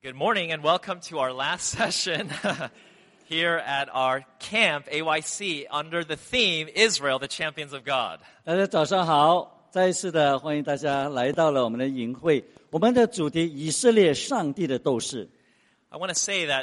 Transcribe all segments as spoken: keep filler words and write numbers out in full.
Good morning and welcome to our last session here at our camp, A Y C, under the theme, Israel, the Champions of God. 大家早上好，再一次的欢迎大家来到了我们的营会。我们的主题以色列上帝的斗士。 I want to say that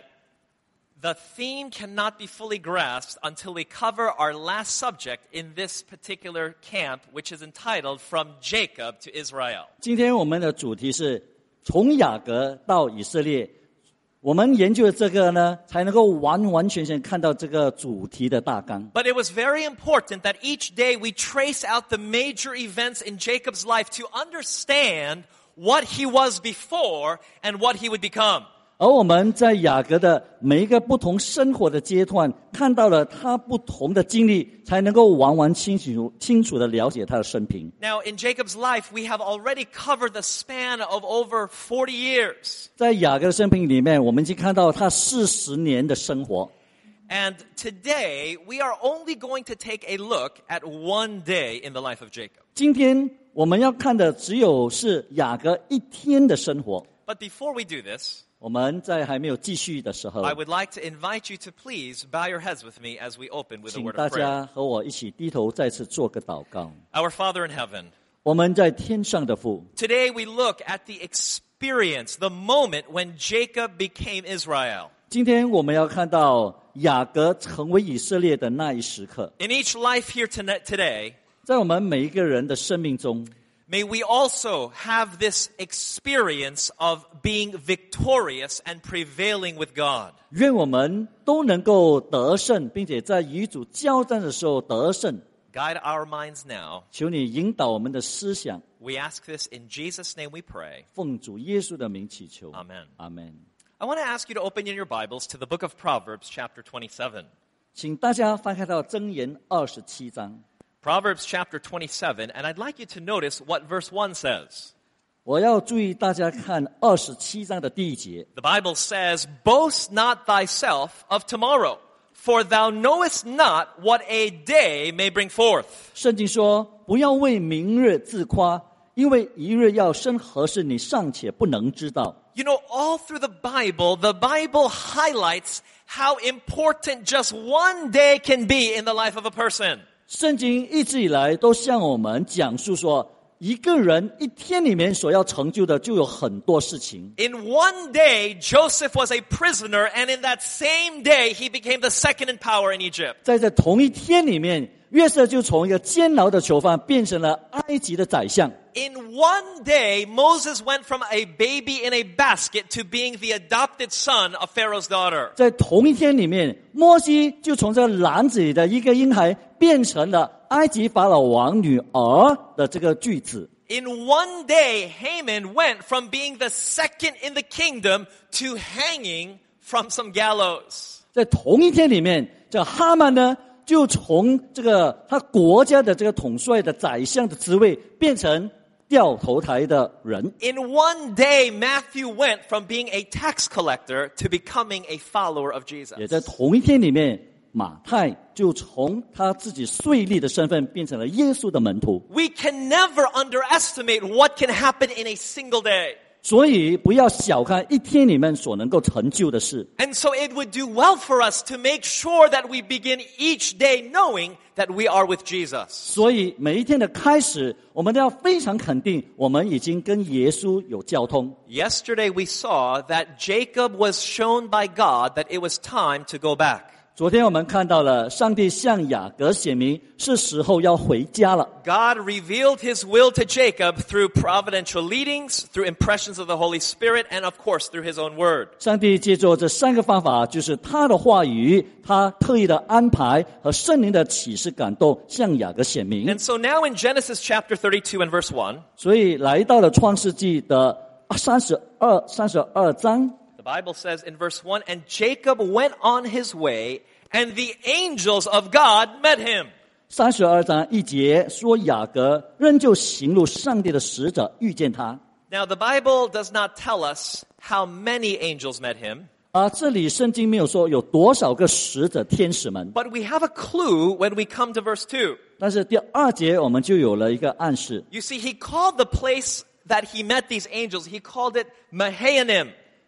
the theme cannot be fully grasped until we cover our last subject in this particular camp, which is entitled From Jacob to Israel. 今天我们的主题是从雅各到以色列。我们研究这个呢，才能够完完全全看到这个主题的大纲。 But it was very important that each day we trace out the major events in Jacob's life to understand what he was before and what he would become. 而我们在雅各的每一个不同生活的阶段，看到了他不同的经历，才能够完完清楚清楚的了解他的生平。 Now, in Jacob's life, we have already covered the span of over forty years. 在雅各的生平里面，我们已经看到他四十年的生活。 And today, we are only going to take a look at one day in the life of Jacob. 今天我们要看的只有是雅各一天的生活。 But before we do this, 我们在还没有继续的时候， I would like to invite you to please bow your heads with me as we open with a 请 word 大 of prayer. 家和我一起低头再次做个祷告。 Our Father in heaven, 我们在天上的父， today we look at the experience, the moment when Jacob became Israel. 今天我们要看到雅各成为以色列的那一时刻。 In each life here tonight- today, 在我们每一个人的生命中， may we also have this experience of being victorious and prevailing with God. 愿我们都能够得胜，并且在与主交战的时候得胜。 Guide our minds now. 求你引导我们的思想， We ask this in Jesus' name we pray. 奉主耶稣的名祈求。 Amen. 阿门。 I want to ask you to open in your Bibles to the book of Proverbs, chapter twenty-seven. 请大家翻开到箴言二十七章。 Proverbs chapter twenty-seven, and I'd like you to notice what verse one says. 我要注意大家看二十七章的第一节。 The Bible says, Boast not thyself of tomorrow, for thou knowest not what a day may bring forth. 圣经说，不要为明日自夸，因为一日要生何事，你尚且不能知道。 You know, all through the Bible, the Bible highlights how important just one day can be in the life of a person. 圣经一直以来都向我们讲述说，一个人一天里面所要成就的就有很多事情。 In one day, Joseph was a prisoner, and in that same day, he became the second in power in Egypt. 在这同一天里面，约瑟就从一个监牢的囚犯变成了埃及的宰相。 In one day, Moses went from a baby in a basket to being the adopted son of Pharaoh's daughter. 在同一天里面，摩西就从这篮子里的一个婴孩变成了埃及法老王女儿的这个句子。 In one day, Haman went from being the second in the kingdom to hanging from some gallows. 在同一天里面，这哈曼呢，就从这个他国家的这个统帅的宰相的职位变成掉头台的人。 In one day, Matthew went from being a tax collector to becoming a follower of Jesus. 也在同一天里面，马太就从他自己税吏的身份变成了耶稣的门徒。 We can never underestimate what can happen in a single day. 所以不要小看一天里面所能够成就的事。 And so it would do well for us to make sure that we begin each day knowing that we are with Jesus. 所以每一天的开始，我们都要非常肯定，我们已经跟耶稣有交通。 Yesterday we saw that Jacob was shown by God that it was time to go back. 昨天我们看到了上帝向雅各显明，是时候要回家了。 God revealed his will to Jacob through providential leadings, through impressions of the Holy Spirit, and of course through his own word. 上帝借助这三个方法，就是他的话语、他特意的安排和圣灵的启示感动，向雅各显明。 And so now in Genesis chapter thirty-two and verse one, 所以来到了创世纪的三十二、三十二章。 the Bible says in verse one, and Jacob went on his way, and the angels of God met him. 三十二章一节说，雅各仍旧行路，上帝的使者遇见他。 Now the Bible does not tell us how many angels met him, 啊，这里圣经没有说有多少个使者天使们， but we have a clue when we come to verse two. 但是第二节我们就有了一个暗示。 You see, he called the place that he met these angels, he called it Mahanaim.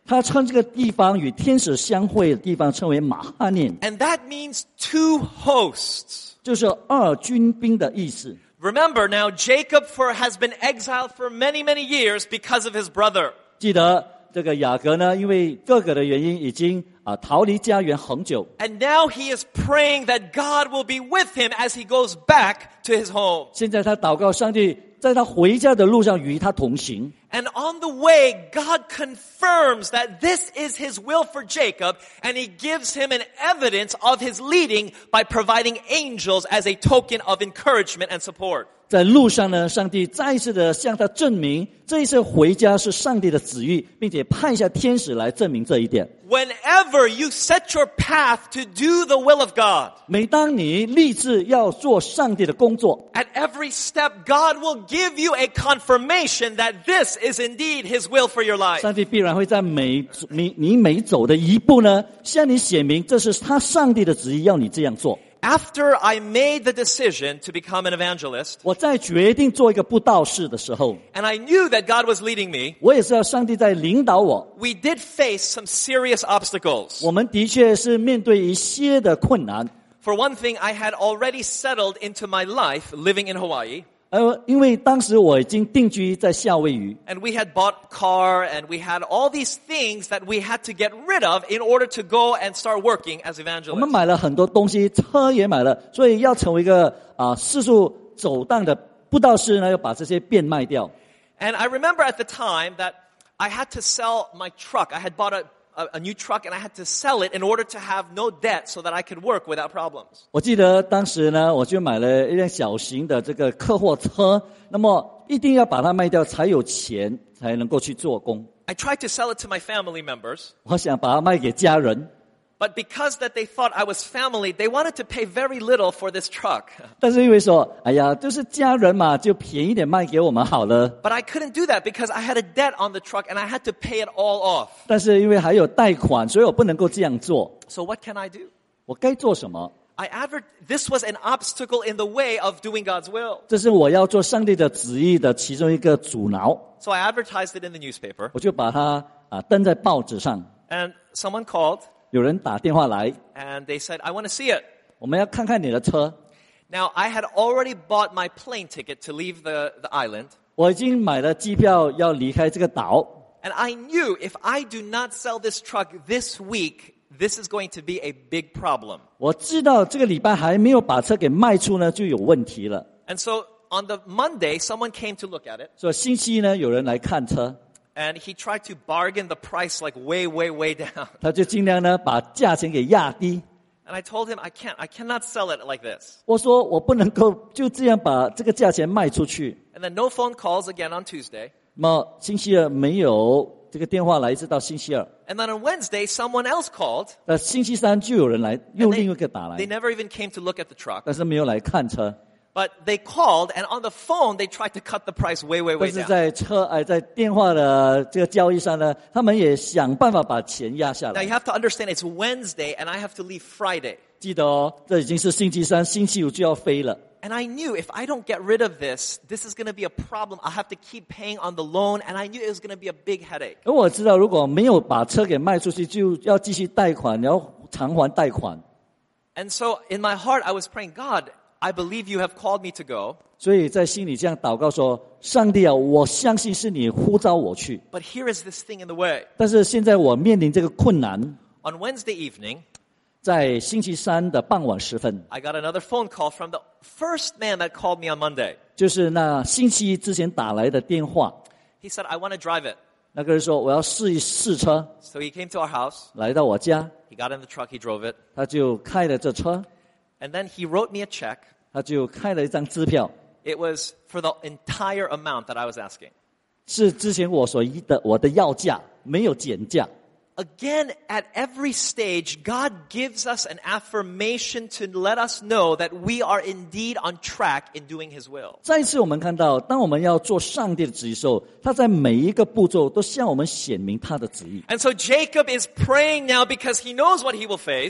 他称这个地方与天使相会的地方称为马哈念， And that means two hosts. 就是二军兵的意思。 Remember now, Jacob for, has been exiled for many, many years because of his brother. 记得这个雅各呢，因为各个的原因，已经啊逃离家园很久。 And now he is praying that God will be with him as he goes back to his home. 现在他祷告上帝，在他回家的路上与他同行。 And on the way, God confirms that this is his will for Jacob, and he gives him an evidence of his leading by providing angels as a token of encouragement and support. 在路上呢，上帝再一次的向他证明，这一次回家是上帝的旨意，并且派下天使来证明这一点。 Whenever you set your path to do the will of God, 每当你立志要做上帝的工作， at every step, God will give you a confirmation that this is indeed his will for your life. 上帝必然会在每你你每走的一步呢，向你显明这是他上帝的旨意，要你这样做。 After I made the decision to become an evangelist, 我在决定做一个布道士的时候， and I knew that God was leading me, 我也知道上帝在领导我。 we did face some serious obstacles. 我们的确是面对一些的困难。 For one thing, I had already settled into my life living in Hawaii. 呃，因为当时我已经定居在夏威夷， And we had bought a car, and we had all these things that we had to get rid of in order to go and start working as 我们 evangelists. 买了很多东西，车也买了，所以要成为一个啊、四处走荡的布道士呢，要把这些变卖掉。 And I remember at the time that I had to sell my truck. I had bought a, a, a new truck, and I had to sell it in order to have no debt so that I could work without problems. 我记得当时呢，我就买了一辆小型的这个客货车，那么一定要把它卖掉才有钱，才能够去做工。 I tried to sell it to my family members, 我想把它卖给家人， but because that they thought I was family, they wanted to pay very little for this truck. 但是因为说，哎呀，就是家人嘛，就便宜点卖给我们好了。 But I couldn't do that because I had a debt on the truck, and I had to pay it all off. 但是因为还有贷款，所以我不能够这样做。 So what can I do? 我该做什么？ I advert- this was an obstacle in the way of doing God's will. 这是我要做上帝的旨意的其中一个阻挠， So I advertised it in the newspaper, 我就把它啊登在报纸上。 and someone called, 有人打电话来， and they said, I want to see it. 我们要看看你的车。 Now, I had already bought my plane ticket to leave the, the island, 我已经买了机票要离开这个岛， and I knew if I do not sell this truck this week, this is going to be a big problem. 我知道这个礼拜还没有把车给卖出呢，就有问题了。 And so on the Monday, someone came to look at it, 所以星期一呢，有人来看车， and he tried to bargain the price like way, way, way down. 他就尽量呢把价钱给压低。 And I told him, I can't, I cannot sell it like this. 我说我不能够就这样把这个价钱卖出去。 And then no phone calls again on Tuesday. 那么星期二没有这个电话来，一直到星期二。 And then on Wednesday, someone else called. 那星期三就有人来，又 And 另 they, 外一个打来 they，never even came to look at the truck. 但是没有来看车。 But they called, and on the phone, they tried to cut the price way, way, 但 way 是 down. 在车哎，在电话的这个交易上呢，他们也想办法把钱压下 Now 来 you。have to understand, it's Wednesday, and I have to leave Friday. 记得哦，这已经是星期三，星期五就要飞了。 And I knew if I don't get rid of this, this is going to be a problem. I'll have to keep paying on the loan, and I knew it was going to be a big headache. 而我知道，如果没有把车给卖出去，就要继续贷款，然后偿还贷款。 And so in my heart, I was praying, God, I believe you have called me to go, 所以在心里这样祷告说：“上帝啊，我相信是你呼召我去， but here is this thing in the way. 但是现在我面临这个困难。 On Wednesday evening, 在星期三的傍晚时分， I got another phone call from the first man that called me on Monday. 就是那星期一之前打来的电话， He said, I want to drive it. 那个人说我要试一试车， So he came to our house. 来到我家， He got in the truck. He drove it. 他就开了这车， And then he wrote me a check. 他就开了一张支票， It was for the entire amount that I was asking. 是之前我所议的我的要价，没有减价。 Again, at every stage, God gives us an affirmation to let us know that we are indeed on track in doing His will. 再一次我们看到，当我们要做上帝的旨意的时候，他在每一个步骤都向我们显明他的旨意。 And so Jacob is praying now because he knows what he will face.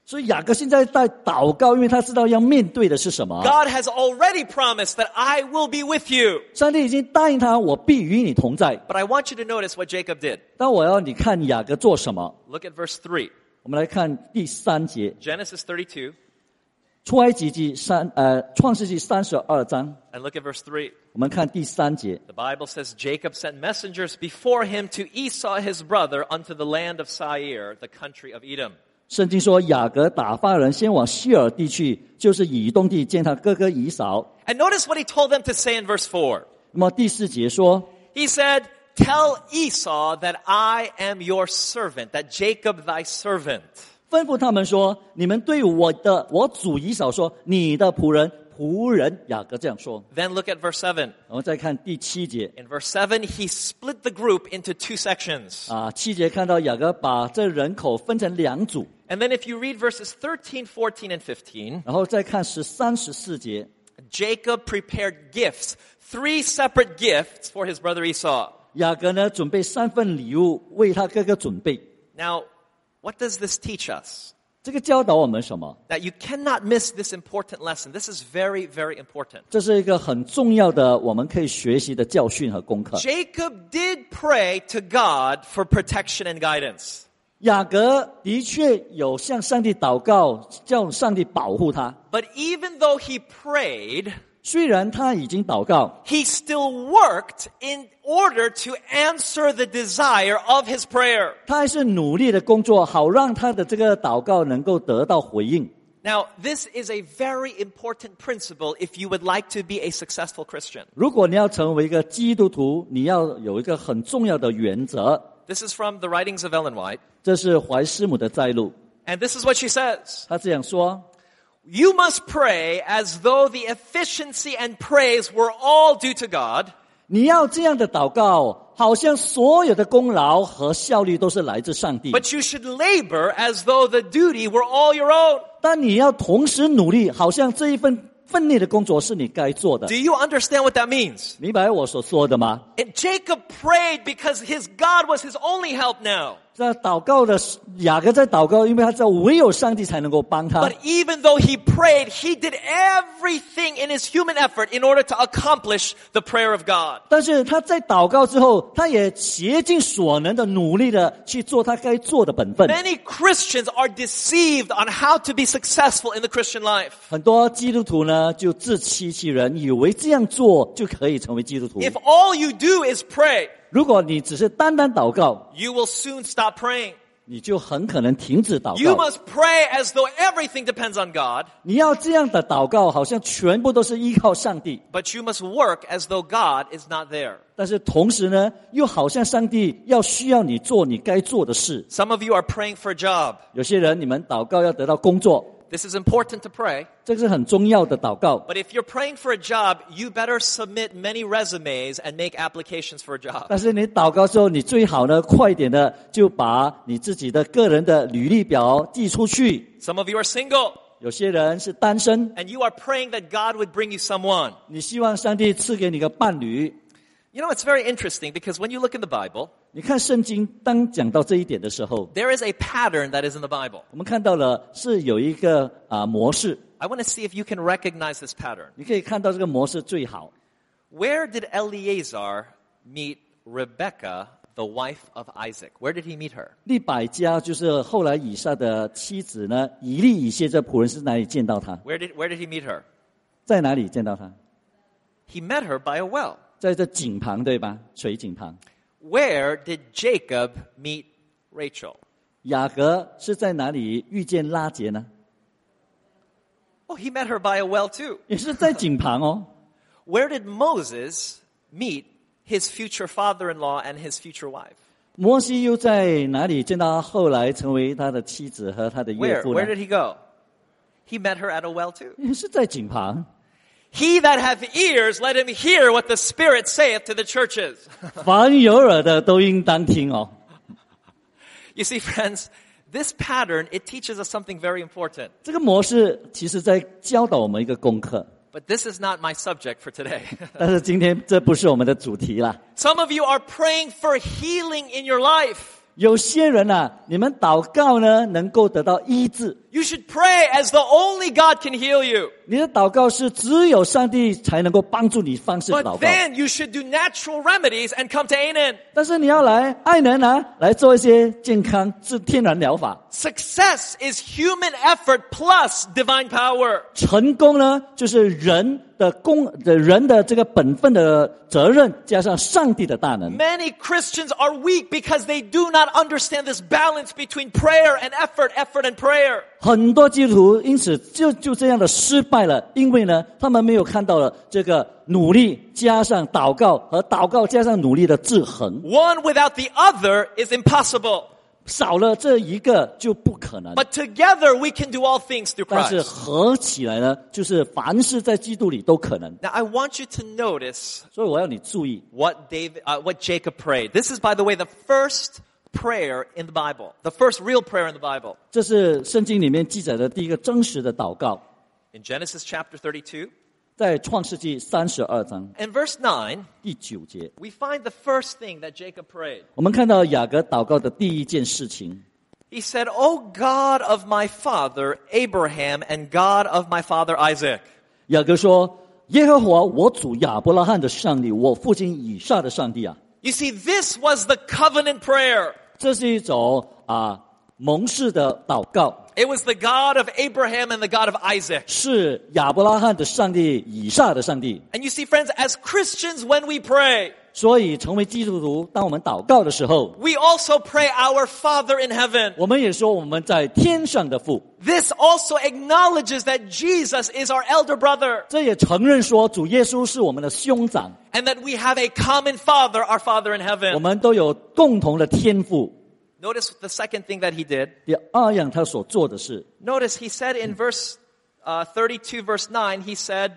所以雅各现在在祷告，因为他知道要面对的是什么。 God has already promised that I will be with you. 上帝已经答应他，我必与你同在。 But I want you to notice what Jacob did. 但我要你看雅各做什么。 Look at verse three. 我们来看第三节， Genesis thirty-two. 出埃及记三呃创世纪三十二章， And look at verse three. 我们看第三节。 The Bible says Jacob sent messengers before him to Esau his brother unto the land of Seir, the country of Edom. 圣经说，雅各打发人先往西尔地去，就是以东地见他哥哥以扫。 And notice what he told them to say in verse four. 那么第四节说， He said, Tell Esau that I am your servant, that Jacob thy servant. 吩咐他们说：“你们对我的我主以扫说，你的仆人仆人雅各这样说。” Then look at verse seven. 然后再看第七节 In verse seven, he split the group into two sections. 啊，七节看到雅各把这人口分成两组， And then if you read verses thirteen, fourteen, and fifteen, 然后再看十三十四节， Jacob prepared gifts, three separate gifts for his brother Esau. 雅各呢准备三份礼物为他哥哥准备。 Now, what does this teach us? 这个教导我们什么？ That you cannot miss this important lesson. This is very, very important. 这是一个很重要的我们可以学习的教训和功课。 Jacob did pray to God for protection and guidance. 雅各的确有向上帝祷告，叫上帝保护他。 But even though he prayed, 虽然他已经祷告， he still worked in order to answer the desire of his prayer. 他还是努力的工作，好让他的这个祷告能够得到回应。 Now, this is a very important principle if you would like to be a successful Christian. 如果你要成为一个基督徒，你要有一个很重要的原则， This is from the writings of Ellen White. 这是怀师母的摘录。 And this is what she says. 他这样说： You must pray as though the efficiency and praise were all due to God. 你要这样的祷告，好像所有的功劳和效率都是来自上帝。 But you should labor as though the duty were all your own. 但你要同时努力，好像这一份分内的工作是你该做的。 Do you understand what that means? 明白我所说的吗？ And Jacob prayed because his God was his only help now. 在祷告的雅各在祷告，因为他知道唯有上帝才能够帮他。 But even though he prayed, he did everything in his human effort in order to accomplish the prayer of God. 但是他在祷告之后，他也竭尽所能的努力的去做他该做的本分。 Many Christians are deceived on how to be successful in the Christian life. 很多基督徒呢，就自欺欺人，以为这样做就可以成为基督徒。 If all you do is pray, 如果你只是单单祷告， you will soon stop praying. 你就很可能停止祷 You 告。 must pray as though everything depends on God, 你要这样的祷告，好像全部都是依靠上帝， but you must work as though God is not there. 但是同时呢，又好像上帝要需要你做你该做的事。 Some of you are praying for a job. 有些人你们祷告要得到工作， This is important to pray. 这是很重要的祷告。 But if you're praying for a job, you better submit many resumes and make applications for a job. 但是你祷告之后，你最好呢，快点的就把你自己的个人的履历表寄出去。 Some of you are single, 有些人是单身， and you are praying that God would bring you someone. 你希望上帝赐给你个伴侣。 You know, it's very interesting because when you look in the Bible, 你看圣经，当讲到这一点的时候， there is a pattern that is in the Bible. 我们看到了是有一个啊、模式， I want to see if you can recognize this pattern. 你可以看到这个模式最好。 Where did Eleazar meet Rebekah, the wife of Isaac? Where did he meet her? 利百加就是后来以撒的妻子呢，以利以谢这仆人是哪里见到他？ Where did, where did he meet her? 在哪里见到他？ He met her by a well. 在这井旁对吧？水井旁。 Where did Jacob meet Rachel? 雅各是在哪里遇见拉结呢？ Oh, he met her by a well too. 也是在井旁哦。 Where did Moses meet his future father-in-law and his future wife? 摩西又在哪里见到他后来成为他的妻子和他的岳 Where? 父呢 Where？did he go? He met her at a well too. 也是在井旁。 He that hath ears, let him hear what the Spirit saith to the churches. 凡有耳的都应当听哦。 You see, friends, this pattern, it teaches us something very important. 这个模式其实在教导我们一个功课， But this is not my subject for today. 但是今天这不是我们的主题啦。 Some of you are praying for healing in your life. 有些人啊，你们祷告呢，能够得到医治。 You should pray as though only God can heal you. 你的祷告是只有上帝才能够帮助你方式祷 But 告。 then you should do natural remedies and come to Anan. 但是你要来爱人啊，来做一些健康是天然疗法。 Success is human effort plus divine power. 成功呢，就是人的功的人的这个本分的责任，加上上帝的大能。 Many Christians are weak because they do not understand this balance between prayer and effort, effort and prayer. 很多基督徒因此就就这样的失败了，因为呢，他们没有看到了这个努力加上祷告和祷告加上努力的制衡， One without the other is impossible. 少了这一个就不可能。 But together we can do all things through 但是 Christ. 合起来呢，就是凡事在基督里都可能。 Now I want you to notice 所以我要你注意， what David, uh, what Jacob prayed. This is, by the way, the first prayer in the Bible, the first real prayer in the Bible. 这是圣经里面记载的第一个真实的祷告， In Genesis chapter thirty-two 在创世纪三十二章 and verse nine, 第九节， we find the first thing that Jacob prayed. 我们看到雅各祷告的第一件事情。 He said, "O God of my father Abraham and God of my father Isaac." 雅各说：“耶和华我主亚伯拉罕的上帝，我父亲以撒的上帝啊！” You see, this was the covenant prayer. 这是一种啊盟誓的祷告， It was the God of Abraham and the God of Isaac. 是亚伯拉罕的上帝，以撒的上帝。 And you see, friends, as Christians, when we pray, 所以，成为基督徒，当我们祷告的时候， we also pray our Father in heaven. 我们也说我们在天上的父。 This also acknowledges that Jesus is our elder brother 这也承认说，主耶稣是我们的兄长， and that we have a common Father, our Father in 我 heaven. 们都有共同的天父。 Notice the second thing that he did. 第二样，他所做的是， Notice he said in verse uh, thirty-two, verse nine, he said,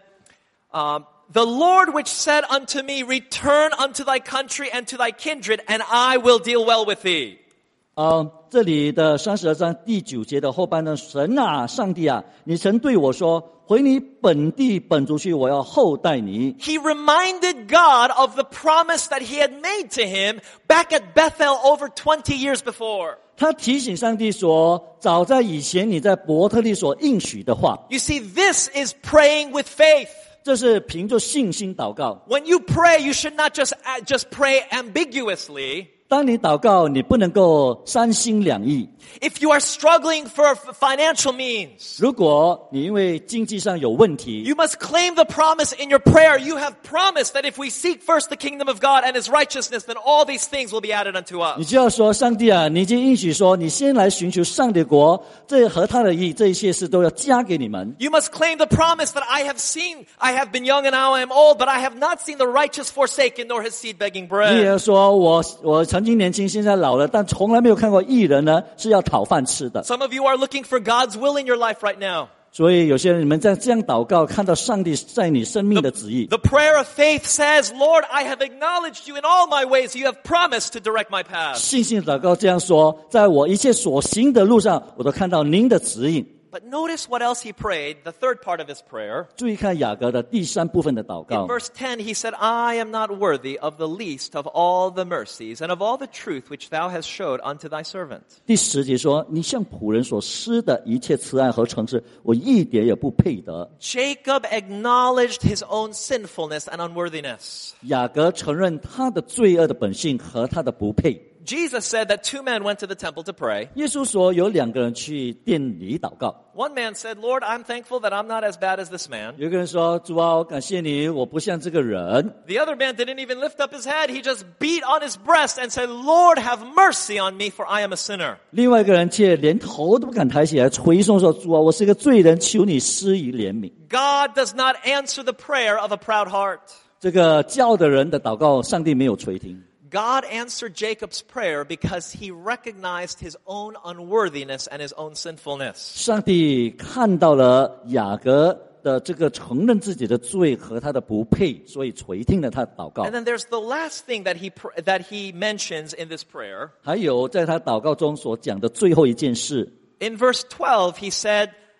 um, "The Lord which said unto me, Return unto thy country and to thy kindred, and I will deal well with thee." 呃，这里的三十二章第九节的后半段，神啊，上帝啊，你曾对我说，回你本地本族去，我要厚待你。 He reminded God of the promise that he had made to him back at Bethel over twenty years before. 他提醒上帝说，早在以前你在伯特利所应许的话， You see, this is praying with faith. 这是凭着信心祷告。 When you pray, you should not just, just pray ambiguously. 当你祷告，你不能够三心两意。 If you are struggling for financial means, 如果你因为经济上有问题， you must claim the promise in your prayer. You have promised that if we seek first the kingdom of God and his righteousness, then all these things will be added unto 你 us. 就要说，上帝啊，你已经应许说，你先来寻求上帝的国，这和他的意，这一切事都要加给你们。 You must claim the promise that I have seen, I have been young and now I am old, but I have not seen the righteous forsaken nor his seed begging 你也 bread. 要说，我我曾经年轻，现在老了，但从来没有看过艺人呢是要讨饭吃的。 Some of you are looking for God's will in your life right now. 所以有些人你们在这样祷告，看到上帝在你生命的旨意。 The prayer of faith says, Lord, I have acknowledged you in all my ways. You have promised to direct my path. 信心的祷告这样说，在我一切所行的路上，我都看到您的指引。 But notice what else he prayed, the third part of his prayer. 注意看雅各的第三部分的祷 In 告。 verse ten, he said, I am not worthy of the least of all the mercies and of all the truth which thou hast showed unto thy servant. 第十节说：“你向仆人所施的一切慈爱和诚实，我一点也不配得。 Jacob acknowledged his own sinfulness and unworthiness. ” 雅各承认他的罪恶的本性和他的不配。 Jesus said that two men went to the temple to pray. 耶稣说，有两个人去殿里祷告。 One man said, Lord, I'm thankful that I'm not as bad as this man. 有一个人说：“主啊，我感谢你，我不像这个人。” The other man didn't even lift up his head. He just beat on his breast and said, Lord, have mercy on me, for I am a sinner. 另外一个人却连头都不敢抬起来，捶胸说：“主啊，我是个罪人，求你施以怜悯。” God does not answer the prayer of a proud heart. 这个教的人的祷告，上帝没有垂听。 God answered Jacob's prayer because he recognized his own unworthiness and his own sinfulness. 上帝看到了雅各的这个承认自己的罪和他的不配，所以垂听了他的祷告。 And then there's the last thing that he pr- that he mentions in this prayer. 还有在他祷告中所讲的最后一件事， In verse twelve, he said,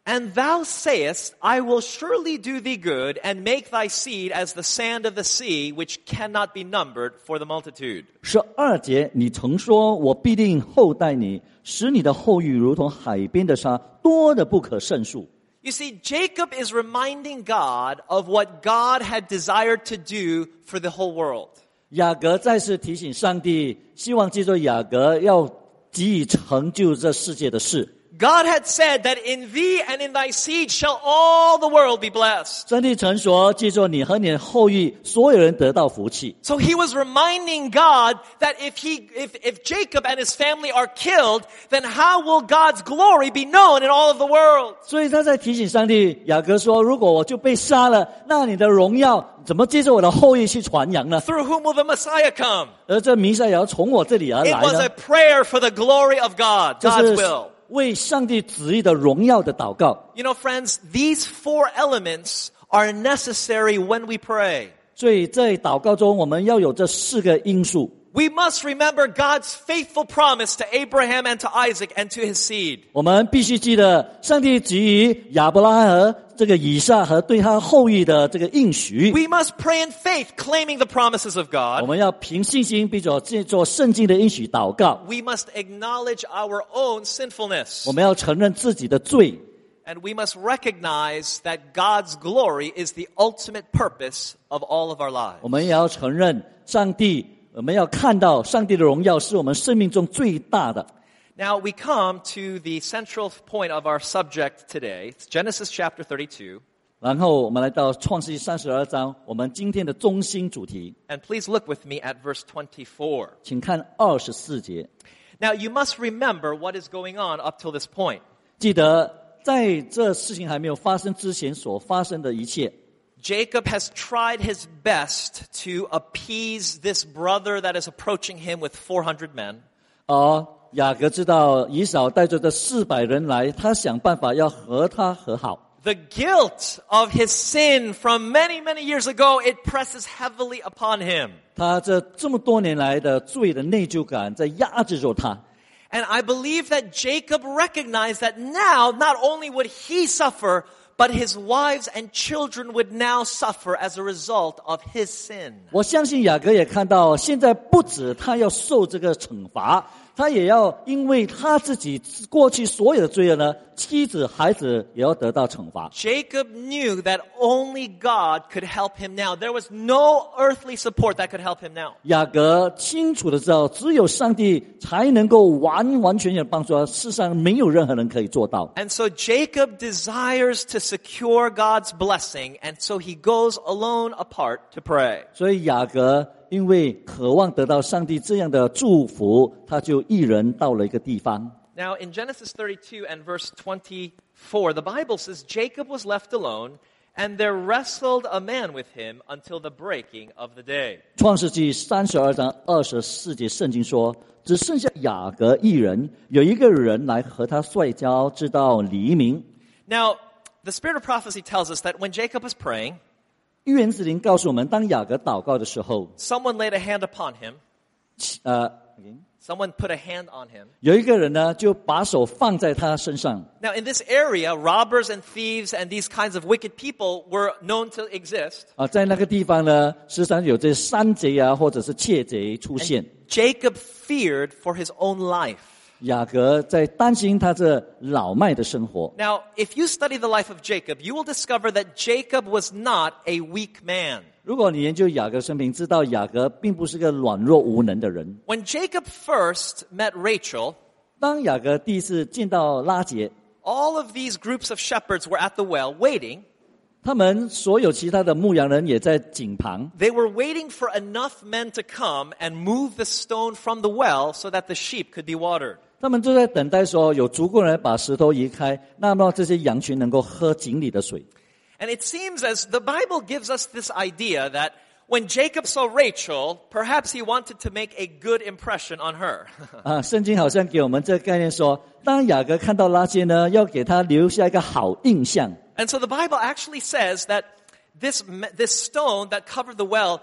And thou sayest, I will surely do thee good, and make thy seed as the sand of the sea, which cannot be numbered for the multitude. 十二节，你曾说，我必定厚待你，使你的后裔如同海边的沙，多得不可胜数。 You see, Jacob is reminding God of what God had desired to do for the whole world. 雅各再次提醒上帝，希望借着雅各要给予成就这世界的事。 God had said that in thee and in thy seed shall all the world be blessed. 上帝曾说，借着你和你的后裔，所有人得到福气。 So he was reminding God that if he, if, if Jacob and his family are killed, then how will God's glory be known in all of the world? 所以他在提醒上帝，雅各说，如果我就被杀了，那你的荣耀怎么借着我的后裔去传扬呢？ Through whom will the Messiah come? 而这弥赛亚要从我这里而 It 来 was 呢 a？ prayer for the glory of God, 这 God's 是 will. 为上帝旨意的荣耀的祷告。 You know, friends, these four elements are necessary when we pray. 所以在祷告中，我们要有这四个因素。 We must remember God's faithful promise to Abraham and to Isaac and to his seed. 我们必须记得，上帝给予亚伯拉罕和这个以撒和对他后裔的这个应许。 We must pray in faith, claiming the promises of 我 God. 们要凭信心，并且借做圣经的应许祷告。 We must acknowledge our own sinfulness. 我们要承认自己的罪， And we must recognize that God's glory is the ultimate purpose of all of our lives. 我们也要承认上帝。我们要看到上帝的荣耀是我们生命中最大的。 Now we come to the central point of our subject today. It's Genesis chapter thirty-two. 然后我们来到创世纪三十二章，我们今天的中心主题， And please look with me at verse twenty-four. 请看二十四节。 Now you must remember what is going on up till this point. 记得在这事情还没有发生之前所发生的一切。 Jacob has tried his best to appease this brother that is approaching him with four hundred men. 而雅各知道以扫带着这四百人来，他想办法要和他和好。 The guilt of his sin from many, many years ago, it presses heavily upon him. 他这这么多年来的罪的内疚感在压制着他。 And I believe that Jacob recognized that now not only would he suffer, but his wives and children would now suffer as a result of his sin. 我相信雅各也看到，现在不止他要受这个惩罚，他也要因为他自己过去所有的罪恶呢，妻子、孩子也要得到惩罚。 Jacob knew that only God could help him now. There was no earthly support that could help him now. 雅各清楚的知道，只有上帝才能够完完全全帮助他，世上没有任何人可以做到。 And so Jacob desires to secure God's blessing, and so he goes alone apart to pray. 所以雅各因为渴望得到上帝这样的祝福，他就一人到了一个地方。 Now, in Genesis thirty-two and verse twenty-four, the Bible says Jacob was left alone, and there wrestled a man with him until the breaking of the day. 创世纪三十二章二十四节，圣经说，只剩下雅各一人，有一个人来和他摔跤，直到黎明。 Now, the spirit of prophecy tells us that when Jacob was praying, 预言之灵告诉我们，当雅各祷告的时候， someone laid a hand upon him. 呃， Someone put a hand on him. 有一个人呢，就把手放在他身上。 Now, in this area, robbers and thieves and these kinds of wicked people were known to exist. 啊，在那个地方呢，时常有这山贼啊，或者是窃贼出现。 Jacob feared for his own life. 雅各在担心他这老迈的生活。 Now, if you study the life of Jacob, you will discover that Jacob was not a weak man. 如果你研究雅各生平，知道雅各并不是个软弱无能的人。 When Jacob first met Rachel, 当雅各第一次见到拉结， all of these groups of shepherds were at the well waiting. 他们所有其他的牧羊人也在井旁， They were waiting for enough men to come and move the stone from the well so that the sheep could be watered. 他们就在等待说有足够人把石头移开，那么这些羊群能够喝井里的水。 And it seems as the Bible gives us this idea that when Jacob saw Rachel, perhaps he wanted to make a good impression on her. 啊，圣经好像给我们这个概念说，当雅各看到拉结呢，要给他留下一个好印象。 And so the Bible actually says that this, this stone that covered the well,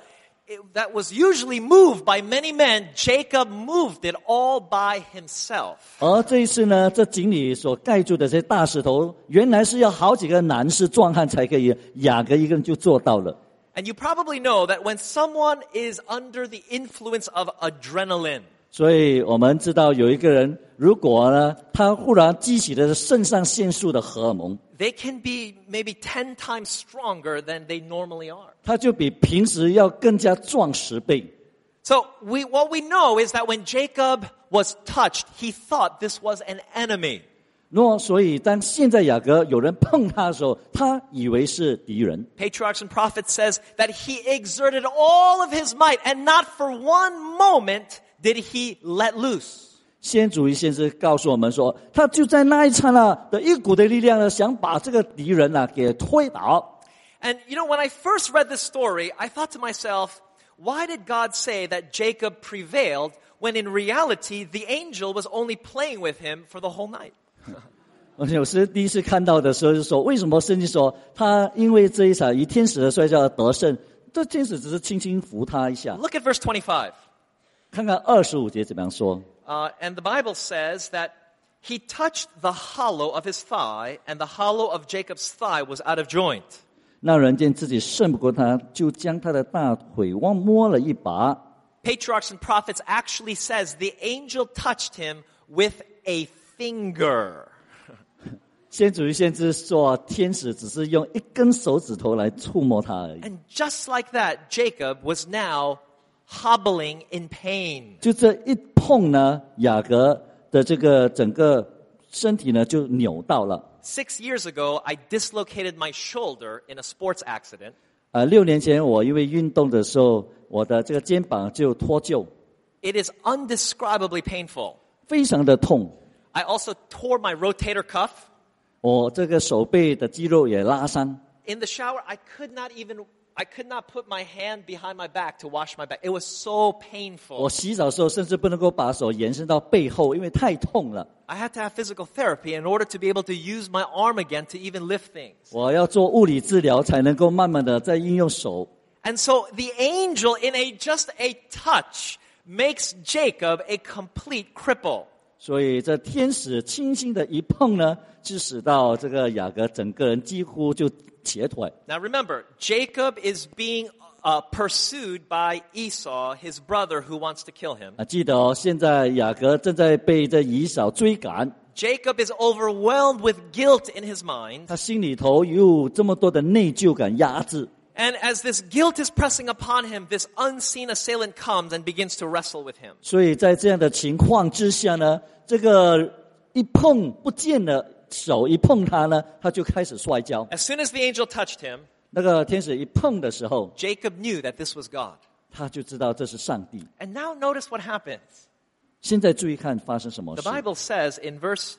that was usually moved by many men, Jacob moved it all by himself. 而这一次呢，这井里所盖住的这些大石头，原来是要好几个男士壮汉才可以，雅各一个人就做到了。 And you probably know that when someone is under the influence of adrenaline, 所以我们知道有一个人，如果呢，他忽然激起的是肾上腺素的荷尔蒙， they can be maybe ten times stronger than they normally are. 他就比平时要更加壮十倍。 So we, what we know is that when Jacob was touched, he thought this was an enemy. 那所以当现在雅各有人碰他的时候，他以为是敌人。 Patriarchs and Prophets says that he exerted all of his might and not for one moment did he let loose. 先祖与先知告诉我们说，他就在那一刹那的一股的力量呢，想把这个敌人啊给推倒。 And you know, when I first read this story, I thought to myself, why did God say that Jacob prevailed when in reality the angel was only playing with him for the whole night? 我有时第一次看到的时候就说，为什么圣经说他因为这一场与天使的摔跤得胜，这天使只是轻轻扶他一下。 Look at verse twenty-five. 看看二十五节怎么样说。 Uh, and the Bible says that he touched the hollow of his thigh, and the hollow of Jacob's thigh was out of joint. 那人见自己胜不过他，就将他的大腿往摸了一把。 Patriarchs and Prophets actually says the angel touched him with a finger. 先祖与先知说，天使只是用一根手指头来触摸他而已。 And just like that, Jacob was now hobbling in pain. 就这一碰呢，雅各的这个整个身体呢就扭到了。 Six years ago, I dislocated my shoulder in a sports accident. 呃，六年前我因为运动的时候，我的这个肩膀就脱臼， It is undescribably painful. 非常的痛。 I also tore my rotator cuff. 我这个手背的肌肉也拉伤。 In the shower, I could not even, I could not put my hand behind my back to wash my back. It was so painful. 我洗澡的时候甚至不能够把手延伸到背后，因为太痛了。 I had to have physical therapy in order to be able to use my arm again to even lift things. 我要做物理治疗，才能够慢慢的再应用手。 And so the angel, in a just a touch, makes Jacob a complete cripple. 所以这天使轻轻的一碰呢，就使到这个雅各整个人几乎就瘸腿。 Now remember, Jacob is being uh, pursued by Esau, his brother, who wants to kill him. 啊，记得哦，现在雅各正在被这以扫追赶， Jacob is overwhelmed with guilt in his mind. 他心里头有这么多的内疚感压制。 And as this guilt is pressing upon him, this unseen assailant comes and begins to wrestle with him. 所以在这样的情况之下呢，这个一碰不见了手一碰他呢，他就开始摔跤。 As soon as the angel touched him, 那个天使一碰的时候， Jacob knew that this was God. 他就知道这是上帝。 And now notice what happens. 现在注意看发生什么 The 事。 Bible says in verse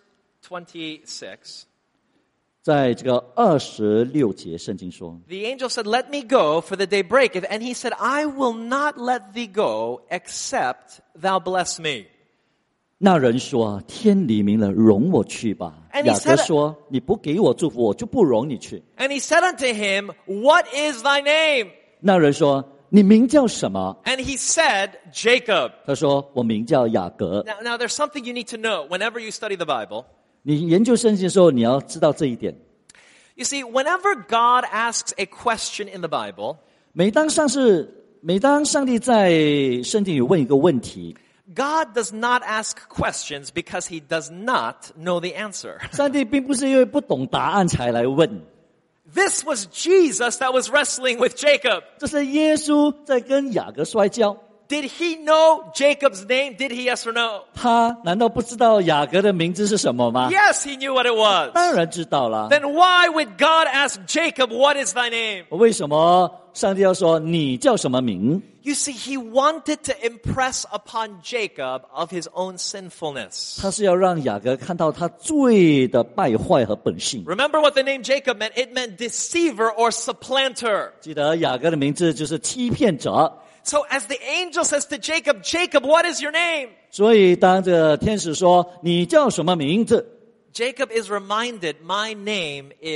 twenty-six, 在这个二十六节，圣经说， the angel said, "Let me go, for the day breaketh." And he said, "I will not let thee go, except thou bless me." 那人说：“天黎明了，容我去吧。” And he 雅各 said- 说：“你不给我祝福，我就不容你去。 And he said unto him, "What is thy name?" ” 那人说：“你名叫什么 And he said, "Jacob." 他说：“我名叫雅各。 Now, now there's something you need to know whenever you study the Bible. ” 你研究圣经的时候，你要知道这一点。 You see, whenever God asks a question in the Bible, 每当上是，每当上帝在圣经里问一个问题， God does not ask questions because he does not know the answer. 上帝并不是因为不懂答案才来问。 This was Jesus that was wrestling with Jacob. 这是耶稣在跟雅各摔跤。 Did he know Jacob's name? Did he, yes or no? 他难道不知道雅各的名字是什么吗？ Yes, he knew what it was. 当然知道了。 Then why would God ask Jacob, "What is thy name?" 为什么上帝要说你叫什么名？ You see, he wanted to impress upon Jacob of his own sinfulness. 他是要让雅各看到他罪的败坏和本性。 Remember what the name Jacob meant? It meant deceiver or supplanter. 记得雅各的名字就是欺骗者。 So as the angel says to Jacob, "Jacob, what is your name?" 所以当这个天使说你叫什么名字， Jacob is reminded, "My name is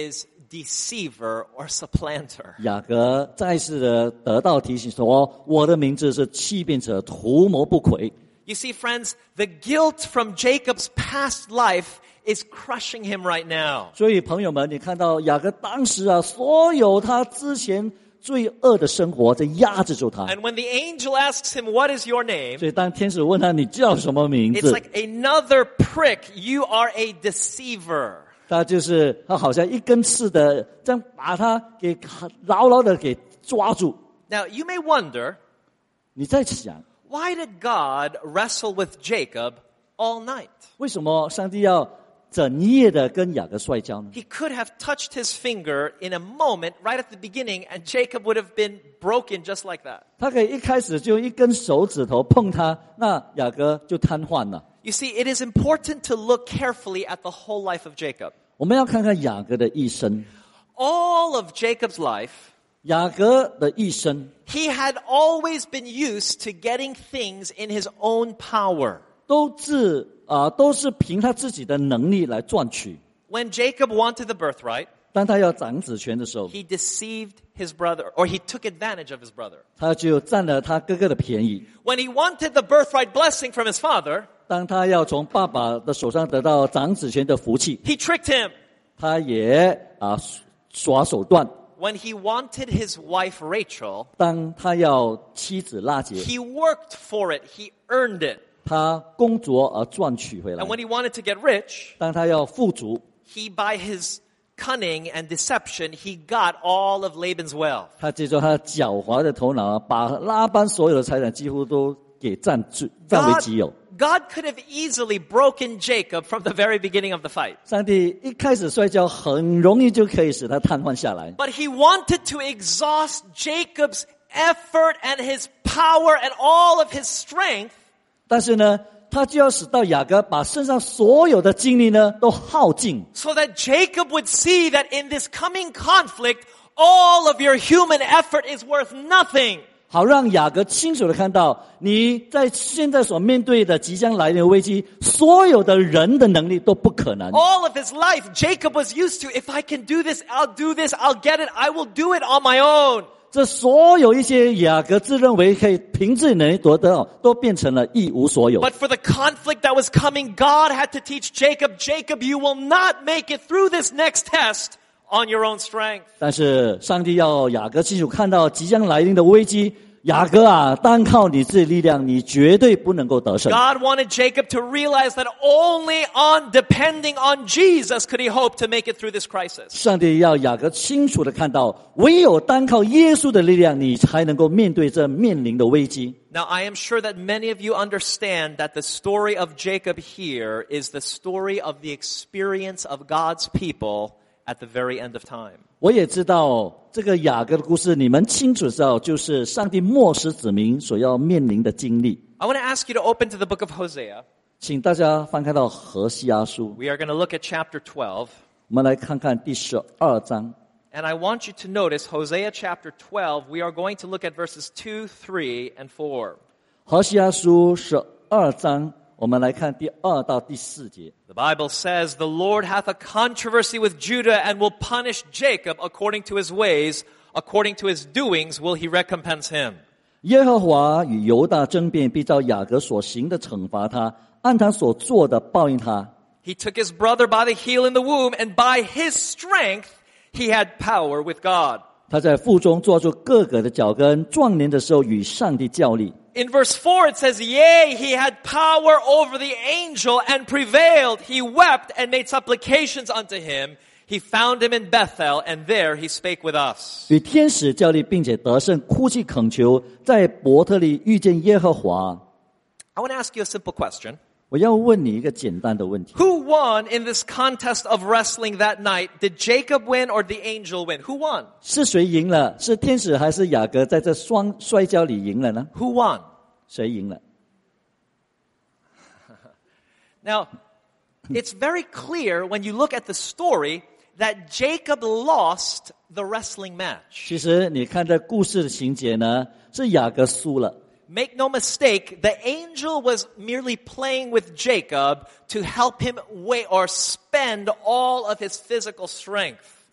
deceiver or supplanter. 雅各再次的得到提醒说，我的名字是欺骗者，图谋不轨。 You see, friends, the guilt from Jacob's past life is crushing him right now. 所以朋友们，你看到雅各当时啊，所有他之前罪恶的生活在压制住他。 And when the angel asks him, what is your name? 所以当天使问他你叫什么名 It's 字， like another prick. You are a deceiver. 他就是他好像一根刺的，这样把他给牢牢的给抓住。 Now, you may wonder, 你在想， why did God wrestle with Jacob all night? 为什么上帝要整夜的跟雅各摔跤呢？ He could have touched his finger in a moment right at the beginning, and Jacob would have been broken just like that. 他可以一开始就一根手指头碰他，那雅各就瘫痪了。 You see, it is important to look carefully at the whole life of Jacob. 我们要看看雅各的一生， All of Jacob's life, 雅各的一生 he had always been used to getting things in his own power. 都是啊、都是凭他自己的能力来赚取。 When Jacob wanted the birthright, 当他要长子权的时候， he deceived his brother, or he took advantage of his brother. 他就占了他哥哥的便宜。 When he wanted the birthright blessing from his father, 当他要从爸爸的手上得到长子权的福气， he tricked him. 他也啊耍手段。 When he wanted his wife Rachel, 当他要妻子拉结， he worked for it. He earned it. 他工作而赚取回来 And。when he wanted to get rich, 当他要富足， he, by his cunning and deception, he got all of Laban's wealth. 他借着他狡猾的头脑，把拉班所有的财产几乎都给占据占为 God, 己有。 God could have easily broken Jacob from the very beginning of the fight. 上帝一开始摔跤，很容易就可以使他瘫痪下来。 But he wanted to exhaust Jacob's effort and his power and all of his strength, 但是呢，他就要使到雅各把身上所有的精力呢都耗尽， so that Jacob would see that in this coming conflict, all of your human effort is worth nothing. 好让雅各清楚的看到，你在现在所面对的即将来临的危机，所有的人的能力都不可能。 All of his life, Jacob was used to, if I can do this, I'll do this, I'll get it, I will do it on my own. 这所有一些雅各自认为可以凭自己能力夺得到，都变成了一无所有。 But for the conflict that was coming, God had to teach Jacob, Jacob, you will not make it through this next test on your own strength. 但是上帝要雅各清楚看到即将来临的危机，雅各啊，单靠你自己力量，你绝对不能够得胜。 God wanted Jacob to realize that only on depending on Jesus could he hope to make it through this crisis. 上帝要雅各清楚的看到，唯有单靠耶稣的力量，你才能够面对这面临的危机。 Now, I am sure that many of you understand that the story of Jacob here is the story of the experience of God's people at the very end of time. 我也知道这个雅各的故事，你们清楚知道，就是上帝末世子民所要面临的经历。 I want to ask you to open to the book of Hosea. 请大家翻开到何西阿书， We are going to look at chapter twelve. 我们来看看第十二章。 And I want you to notice Hosea chapter twelve. We are going to look at verses two, three, and four. 何西阿书十二章，我们来看第二到第四节。 The Bible says, the Lord hath a controversy with Judah and will punish Jacob according to his ways, according to his doings will he recompense him. 耶和华与犹大争辩，必照雅各所行的惩罚他，按他所做的报应他。 He took his brother by the heel in the womb, and by his strength he had power with God. 他在腹中抓住各个的脚跟，壮年的时候与上帝较力。 In verse four it says, Yea, he had power over the angel and prevailed. He wept and made supplications unto him. He found him in Bethel, and there he spake with us. 与天使较力，并且得胜，哭泣恳求，在伯特利遇见耶和华。 I want to ask you a simple question. 我要问你一个简单的问题： Who won in this contest of wrestling that night? Did Jacob win or the angel win? Who won? 是谁赢了？是天使还是雅各在这双摔跤里赢了呢？ Who won? 谁赢了？ Now, it's very clear when you look at the story that Jacob lost the wrestling match. 其实你看这故事的情节呢，是雅各输了。 Make no mistake, the angel was merely playing with Jacob to help him weigh or spend all of his physical strength.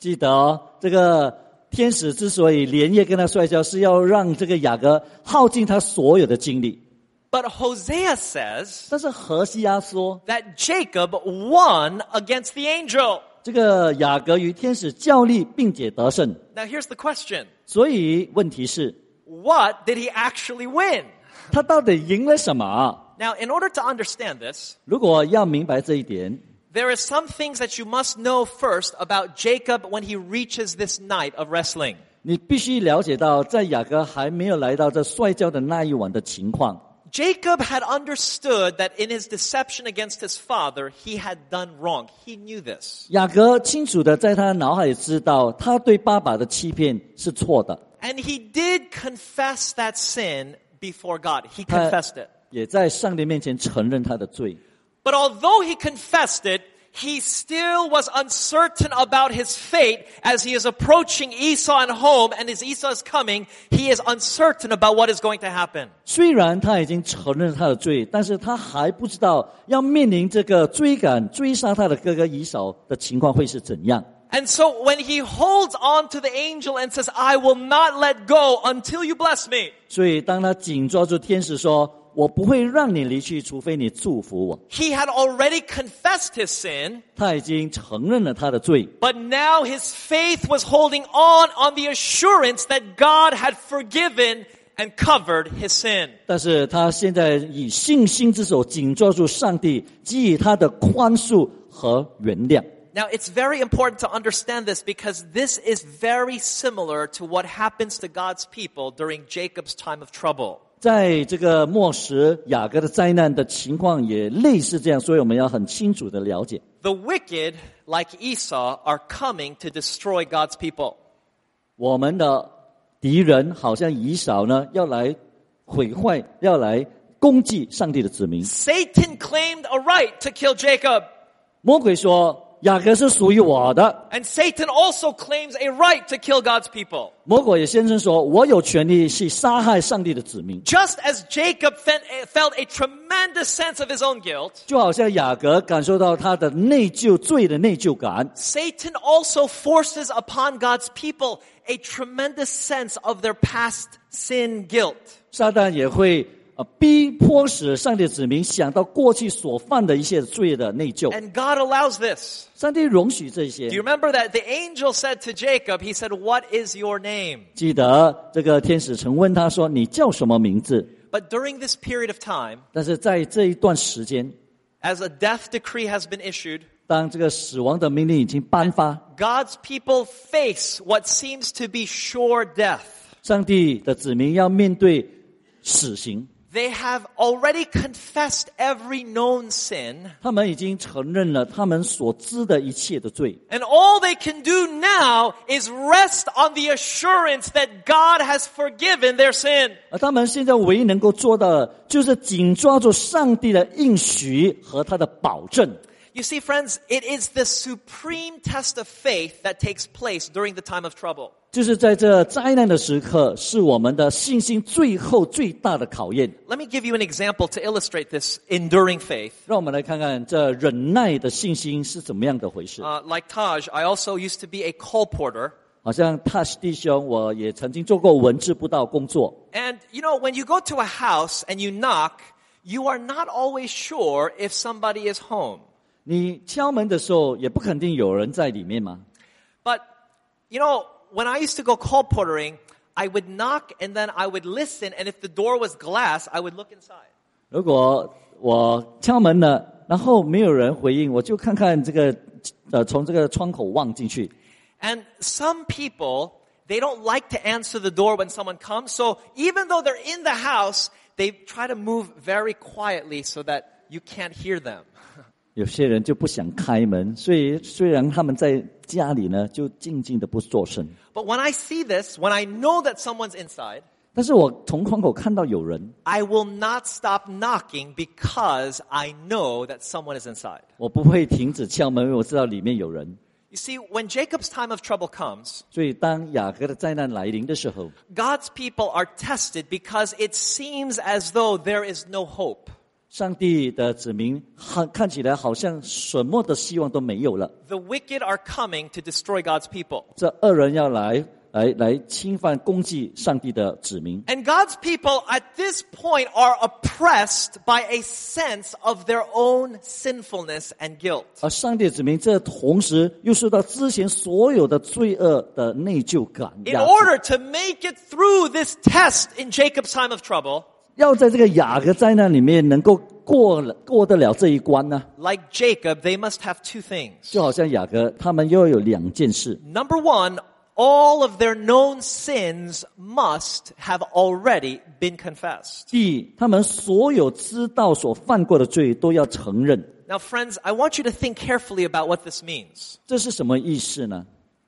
记得哦，这个天使之所以连夜跟他摔跤，是要让这个雅各耗尽他所有的精力。 But Hosea says 但是何西阿说， that Jacob won against the angel. 这个雅各与天使较力，并且得胜。 Now here's the question. 所以问题是， What did he actually win? 他到底赢了什么？ Now, in order to understand this, 如果要明白这一点， there are some things that you must know first about Jacob when he reaches this night of wrestling. 你必须了解到，在雅各还没有来到这摔跤的那一晚的情况。 Jacob had understood that in his deception against his father, he had done wrong. He knew this. 雅各清楚的在他脑海里知道，他对爸爸的欺骗是错的。 And he did confess that sin before God. He 他 confessed it. 也在上帝面前承认他的罪。 But although he confessed it, he still was uncertain about his fate as he is approaching Esau and home, and as Esau is coming, he is uncertain about what is going to happen. 虽然他已经承认他的罪，但是他还不知道要面临这个追赶、追杀他的哥哥以扫的情况会是怎样。 And so when he holds on to the angel and says, I will not let go until you bless me. 所以当他紧抓住天使说，我不会让你离去，除非你祝福我。 He had already confessed his sin, 他已经承认了他的罪， but now his faith was holding on on the assurance that God had forgiven and covered his sin. 但是他现在以信心之手紧抓住上帝给予他的宽恕和原谅。 Now, it's very important to understand this because this is very similar to what happens to God's people during Jacob's time of trouble. 在这个末时雅各的灾难的情况也类似这样，所以我们要很清楚的了解。 The wicked, like Esau, are coming to destroy God's people. 我们的敌人好像以扫呢，要来毁坏，要来攻击上帝的子民。 Satan claimed a right to kill Jacob. 魔鬼说，雅各是属于我的。 And Satan also claims a right to kill God's people. 魔鬼也先生说，我有权利去杀害上帝的子民。 Just as Jacob felt a tremendous sense of his own guilt, 就好像雅各感受到他的内疚罪的内疚感， Satan also forces upon God's people a tremendous sense of their past sin guilt. 撒旦也会呃逼迫使上帝子民想到过去所犯的一些罪的内疚。 And God allows this. 上帝容许这些。 Do you remember that the angel said to Jacob, he said, what is your name? 记得这个天使曾问他说：“你叫什么名字？” But during this period of time, 但是在这一段时间， as a death decree has been issued, 当这个死亡的命令已经颁发， God's people face what seems to be sure death. 上帝的子民要面对死刑。 They have already confessed every known sin. 他们已经承认了他们所知的一切的罪， And all they can do now is rest on the assurance that God has forgiven their sin. 而他们现在唯一能够做到的，就是紧抓住上帝的应许和他的保证。 You see, friends, it is the supreme test of faith that takes place during the time of trouble. 就是在这灾难的时刻，是我们的信心最后最大的考验。 Let me give you an example to illustrate this enduring faith. 让我们来看看这忍耐的信心是怎么样的回事。 Uh, like Taj, I also used to be a colporteur. 好像 Tash 弟兄，我也曾经做过文字布道工作。 And, you know, when you go to a house and you knock, you are not always sure if somebody is home. 你敲门的时候，也不肯定有人在里面吗？ But, you know, when I used to go colporteuring, I would knock and then I would listen, and if the door was glass, I would look inside. 如果我敲门了，然后没有人回应，我就看看这个，呃，从这个窗口望进去。 And some people, they don't like to answer the door when someone comes, so even though they're in the house, they try to move very quietly so that you can't hear them. 有些人就不想开门，所以虽然他们在家里呢，就静静的不作声。 But when I see this, when I know that someone's inside, 但是我从窗口看到有人， I will not stop knocking because I know that someone is inside. 我不会停止敲门，因为我知道里面有人。 You see, when Jacob's time of trouble comes, 所以当雅各的灾难来临的时候， God's people are tested because it seems as though there is no hope. 上帝的子民看看起来好像什么的希望都没有了。 The wicked are coming to destroy God's people. 这恶人要来来来侵犯攻击上帝的子民。 And God's people at this point are oppressed by a sense of their own sinfulness and guilt. 而上帝的子民这同时又受到之前所有的罪恶的内疚感 In 压制。 order to make it through this test in Jacob's time of trouble, 要在这个雅各灾难里面能够过了过得了这一关呢， like Jacob, they must have two things. 就好像雅各他们又有两件事。 Number one, all of their known sins must have already been confessed. 第一，他们所有知道所犯过的罪都要承认。 Now, friends, I want you to think carefully about what this means. 这是什么意思呢？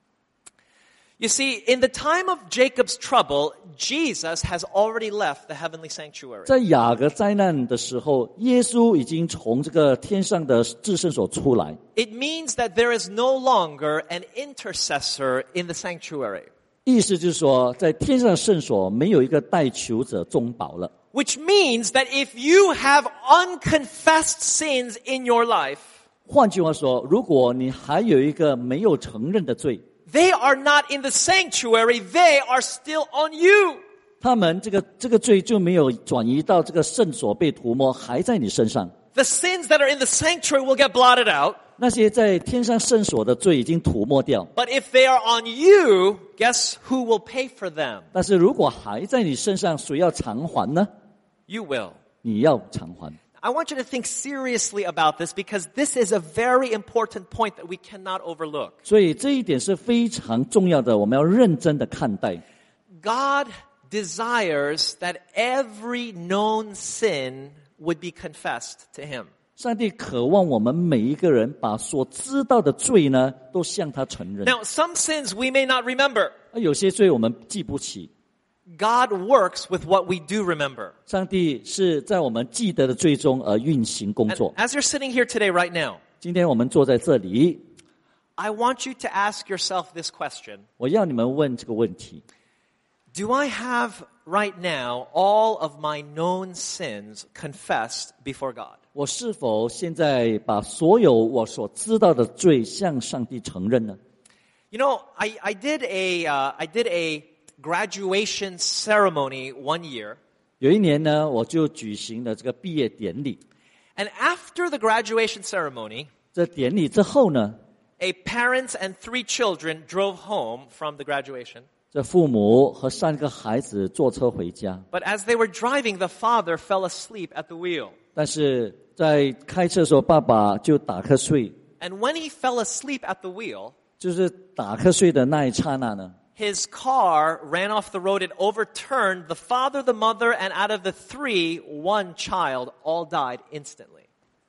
You see, in the time of Jacob's trouble, Jesus has already left the heavenly sanctuary. 在雅各灾难的时候，耶稣已经从这个天上的至圣所出来。 It means that there is no longer an intercessor in the sanctuary, 意思就是说，在天上的圣所没有一个代求者中保了。 which means that if you have unconfessed sins in your life, 换句话说，如果你还有一个没有承认的罪， they are not in the sanctuary, they are still on you. 他们这个这个罪就没有转移到这个圣所被涂抹，还在你身上。 The sins that are in the sanctuary will get blotted out, 那些在天上圣所的罪已经涂抹掉， but if they are on you, guess who will pay for them? 但是如果还在你身上，谁要偿还呢？ You will. 你要偿还。 I want you to think seriously about this because this is a very important point that we cannot overlook. 所以这一点是非常重要的，我们要认真的看待。 God desires that every known sin would be confessed to him. 上帝渴望我们每一个人把所知道的罪呢，都向他承认。 Now, some sins we may not remember. 而有些罪我们记不起， God works with what we do remember. 上帝是在我们记得的罪中而运行工 And 作。 as you're sitting here today, right now, 今天我们坐在这里， I want you to ask yourself this question. 我要你们问这个问题： Do I have right now all of my known sins confessed before God? 我是否现在把所有我所知道的罪向上帝承认呢？ You know, I, I did a, uh, I did a graduation ceremony one year. 有一年呢，我就举行了这个毕业典礼。 And after the graduation ceremony, 这典礼之后呢， a parent and three children drove home from the graduation. 这父母和三个孩子坐车回家， But as they were driving, the father fell asleep at the wheel. 但是在开车的时候，爸爸就打瞌睡， And when he fell asleep at the wheel, 就是打瞌睡的那一刹那呢， his car ran off the road. It overturned. The father, the mother, and out of the three, one child all died instantly.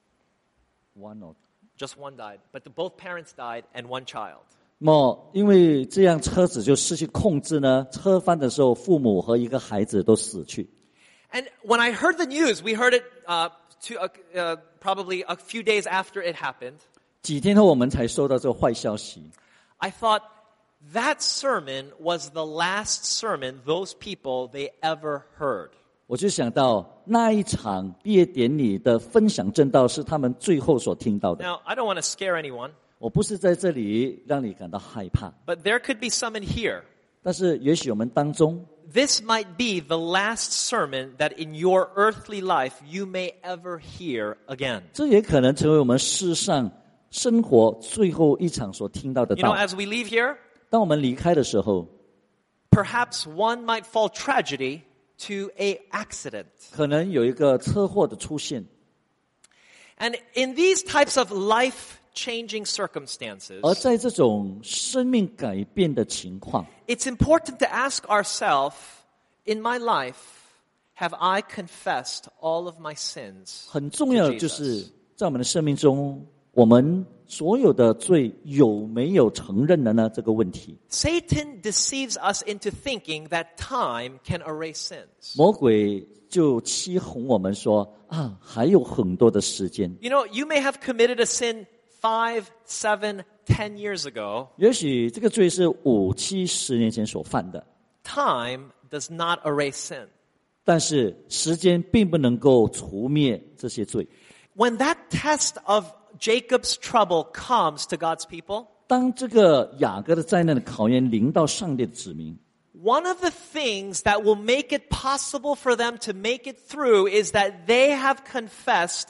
one of Just one died. But the, both parents died and one child. 那么因为这样车子就失去控制呢，车翻的时候，父母和一个孩子都死去。 And when I heard the news, we heard it uh, to, uh, uh, probably a few days after it happened. 几天后我们才收到这个坏消息。 I thought that sermon was the last sermon those people they ever heard. 我就想到那一场毕业典礼的分享正道是他们最后所听到的。 Now, I don't want to scare anyone, 我不是在这里让你感到害怕， but there could be some in here. 但是也许我们当中， This might be the last sermon that in your earthly life you may ever hear again. 这也可能成为我们世上生活最后一场所听到的 You know, 道。 as we leave here, 当我们离开的时候， perhaps one might fall tragedy to a accident. 可能有一个车祸的出现。 And in these types of life-changing circumstances, 而在这种生命改变的情况， it's important to ask ourselves, in my life, have I confessed all of my sins 很重要 to 的就是 Jesus? 在我们的生命中，我们所有的罪有没有承认了呢？这个问题， Satan deceives us into thinking that time can erase sins. 魔鬼就欺哄我们说啊，还有很多的时间。 You know, you may have committed a sin five, seven, ten years ago. 也许这个罪是五七十年前所犯的， Time does not erase sin. 但是时间并不能够除灭这些罪。 When that test of Jacob's trouble comes to God's people, 当这个雅各的灾难的考验临到上帝的子民， one of the things that will make it possible for them to make it through is that they have confessed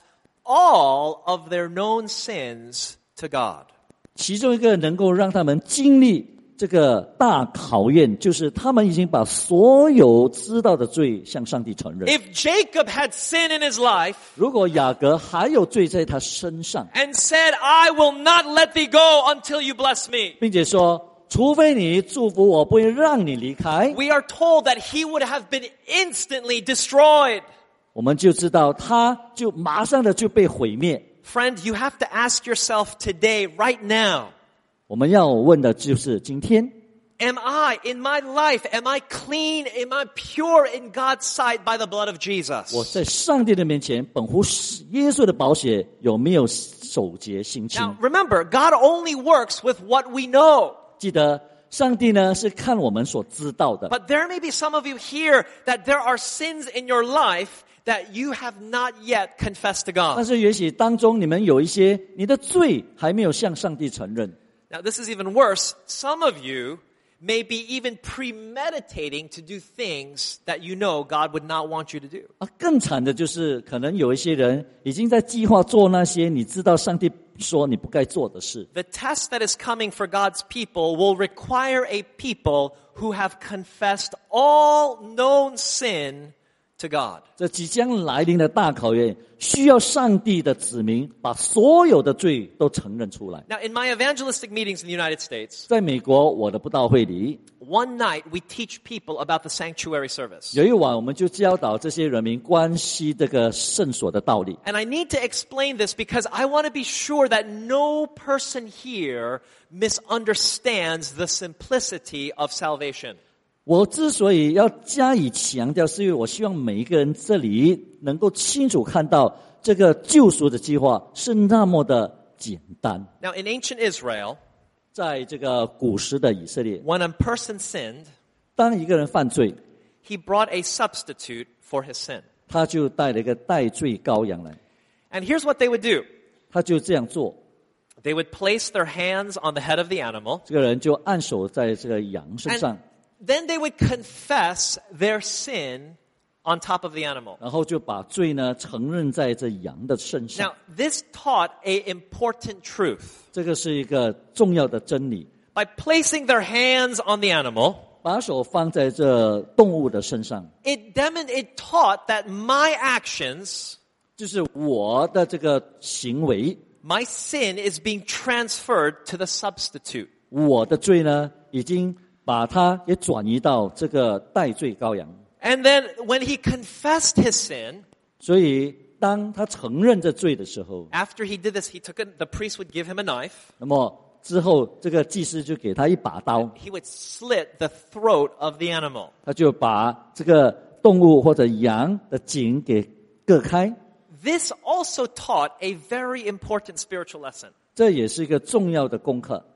all of their known sins to God. 其中一个能够让他们经历这个大考验，就是他们已经把所有知道的罪向上帝承认。 If Jacob had sin in his life 如果雅各还有罪在他身上， and said, I will not let thee go until you bless me, 并且说，除非你祝福我，不会让你离开， we are told that he would have been instantly destroyed. 我们就知道他就马上的就被毁灭。 Friend, you have to ask yourself today, right now, 我们要问的就是今天， am I, in my life, am I clean, am I pure in God's sight by the blood of 我 Jesus? 在上帝的面前，本乎耶稣的宝血有没有守节心清？ Now, remember, God only works with what we know. 记得，上帝呢是看我们所知道的。 But there may be some of you here that there are sins in your life that you have not yet confessed to 但 God. 是也许当中你们有一些你的罪还没有向上帝承认。 Now, this is even worse. Some of you may be even premeditating to do things that you know God would not want you to do. 啊，更惨的就是可能有一些人已经在计划做那些你知道上帝说你不该做的事。 The test that is coming for God's people will require a people who have confessed all known sin to God. 这即将来临的大考验，需要上帝的子民把所有的罪都承认出来。 Now, in my evangelistic meetings in the United States, 在美国，我的布道会里， one night we teach people about the sanctuary service. 有一晚我们就教导这些人民关系这个圣所的道理。 And I need to explain this because I want to be sure that no person here misunderstands the simplicity of salvation. 我之所以要加以强调，是因为我希望每一个人这里能够清楚看到这个救赎的计划是那么的简单。 Now, in ancient Israel, 在这个古时的以色列， when a person sinned, 当一个人犯罪， he brought a substitute for his sin. 他就带了一个代罪羔羊来， And here's what they would do. 他就这样做， They would place their hands on the head of the animal, 这个人就按手在这个羊身上， then they would confess their sin on top of the animal. 然后就把罪呢承认在这羊的身上。 Now, this taught a important truth. 这个是一个重要的真理。 By placing their hands on the animal, 把手放在这动物的身上， it demon- it taught that my actions, 就是我的这个行为， my sin is being transferred to the substitute. 我的罪呢，已经把它也转移到这个代罪羔羊。 And then when he confessed his sin, 所以当他承认这罪的时候， after he did this, he took it, the priest would give him a knife. 那么之后这个祭司就给他一把刀， He would slit the throat of the animal. 他就把这个动物或者羊的颈给割开。 This also taught a very important spiritual lesson. 这也是一个重要的功课。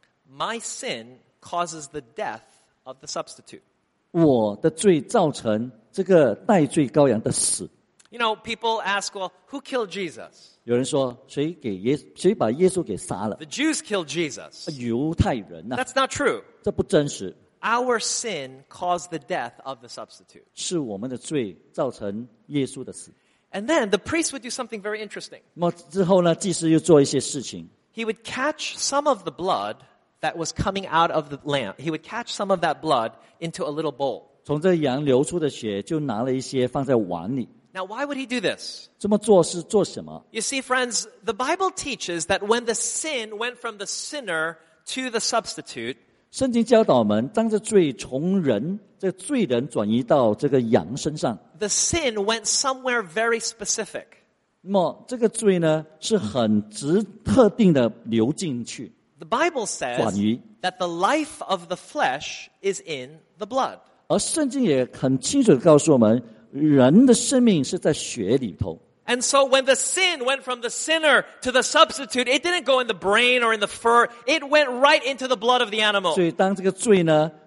My sin causes the death of the substitute. 我的罪造成这个代罪羔羊的死。 You know, people ask, well, who killed Jesus? 有人说，谁给耶谁把耶稣给杀了？ The Jews killed Jesus. 犹太人呐、啊， That's not true. 这不真实， Our sin caused the death of the substitute. 是我们的罪造成耶稣的死。 And then the priest would do something very interesting. 那么之后呢，祭司又做一些事情， He would catch some of the blood that was coming out of the lamb. He would catch some of that blood into a little bowl. 从这羊流出的血就拿了一些放在碗里。 Now, why would he do this? 这么做是做什么？ You see, friends, the Bible teaches that when the sin went from the sinner to the substitute, 圣经教导我们，当这罪从人这罪人转移到这个羊身上， the sin went somewhere very specific. 那么这个罪呢是很直特定的流进去。 The Bible says 转移。 that the life of the flesh is in the blood. 而圣经也很清楚地告诉我们，人的生命是在血里头。 And so when the sin went from the sinner to the substitute, it didn't go in the brain or in the fur. It went right into the blood of the animal. 所以当这个罪呢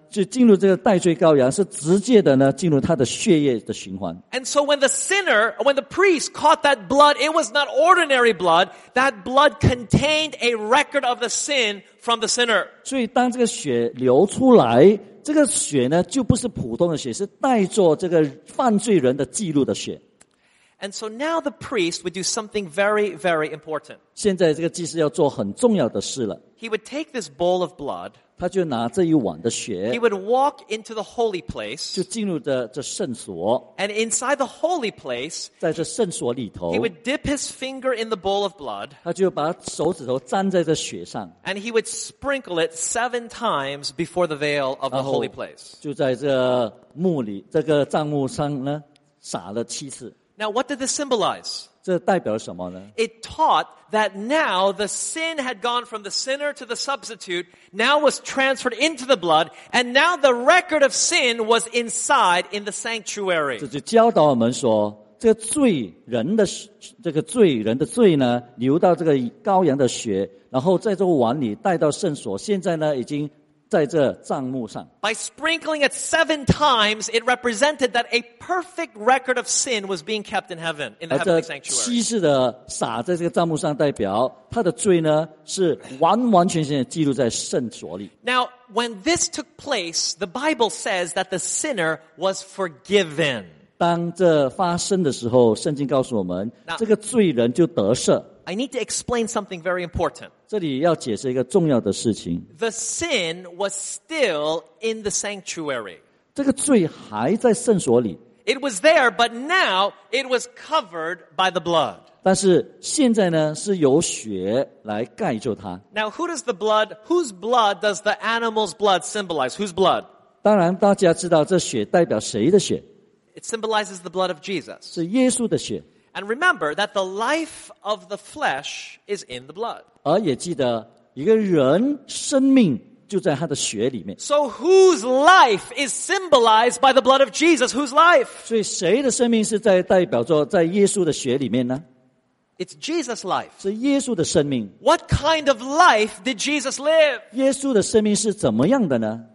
就进入这个代罪羔羊，是直接的呢进入他的血液的循环。 And so when the sinner, when the priest caught that blood, it was not ordinary blood. That blood contained a record of the sin from the sinner. 所以当这个血流出来，这个血呢就不是普通的血，是带着这个犯罪人的记录的血。 And so now the priest would do something very, very important. 现在这个祭司要做很重要的事了， He would take this bowl of blood, 他就拿这一碗的血 he would walk into the holy place, 就进入的这圣所， and inside the holy place, 在这圣所里头 he would dip his finger in the bowl of blood, 他就把手指头沾在这血上， and he would sprinkle it seven times before the veil of the 然后 holy place. 就在这幕里这个帐幕上呢撒了七次。 Now, what did this symbolize? 这代表什么呢？ It taught that now the sin had gone from the sinner to the substitute, now was transferred into the blood, and now the record of sin was inside in the sanctuary. 这就教导我们说，这个罪人的这个罪人的罪呢，流到这个羔羊的血，然后在这个碗里带到圣所，现在呢已经在这帐幕上。 By sprinkling it seven times, it represented that a perfect record of sin was being kept in heaven, in the 而 heavenly 这 sanctuary. 七次的撒在这个帐幕上，代表他的罪呢是完完全全的记录在圣所里。 Now, when this took place, the Bible says that the sinner was forgiven. 当这发生的时候，圣经告诉我们， Now- 这个罪人就得赦。 I need to explain something very important. 这里要解释一个重要的事情， The sin was still in the sanctuary. 这个罪还在圣所里， It was there, but now it was covered by the blood. 但是现在呢是由血来盖住它。 Now, who does the blood, whose blood does the animal's blood symbolize? Whose blood? 当然，大家知道这血代表谁的血？ It symbolizes the blood of Jesus. 是耶稣的血。 And remember that the life of the flesh is in the blood. 而也记得，一个人生命就在他的血里面。 So whose life is symbolized by the blood of Jesus? Whose life? 所以谁的生命是在代表着在耶稣的血里面呢？ It's Jesus' life. 是耶稣的生命。 What kind of life did Jesus live? 耶稣的生命是怎么样的呢？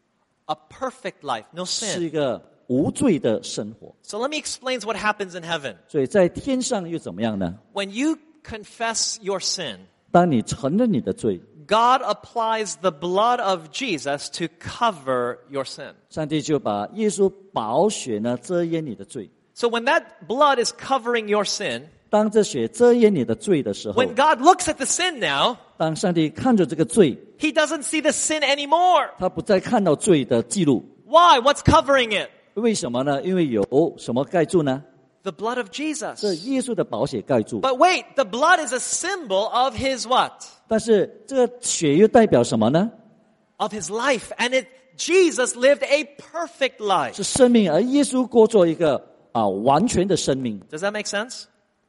A perfect life, no 是 sin. 一个无罪的生活。 So let me explain what happens in heaven. 所以在天上又怎么样呢？ When you confess your sin, 当你承认你的罪， God applies the blood of Jesus to cover your sin. 上帝就把耶稣宝血呢遮掩你的罪。 So when that blood is covering your sin, 当这血遮掩你的罪的时候， when God looks at the sin now, 当上帝看着这个罪， He doesn't see the sin anymore. 他不再看到罪的记录。 Why? What's covering it? 为什么呢？因为有什么盖住呢？ The blood of 这 Jesus. 耶稣的宝血盖住。 But wait, the blood is a symbol of His what? 但是这个血又代表什么呢？ Of His life. And it, Jesus lived a perfect life. 是生命，而耶稣过做一个啊完全的生命。 Does that make sense?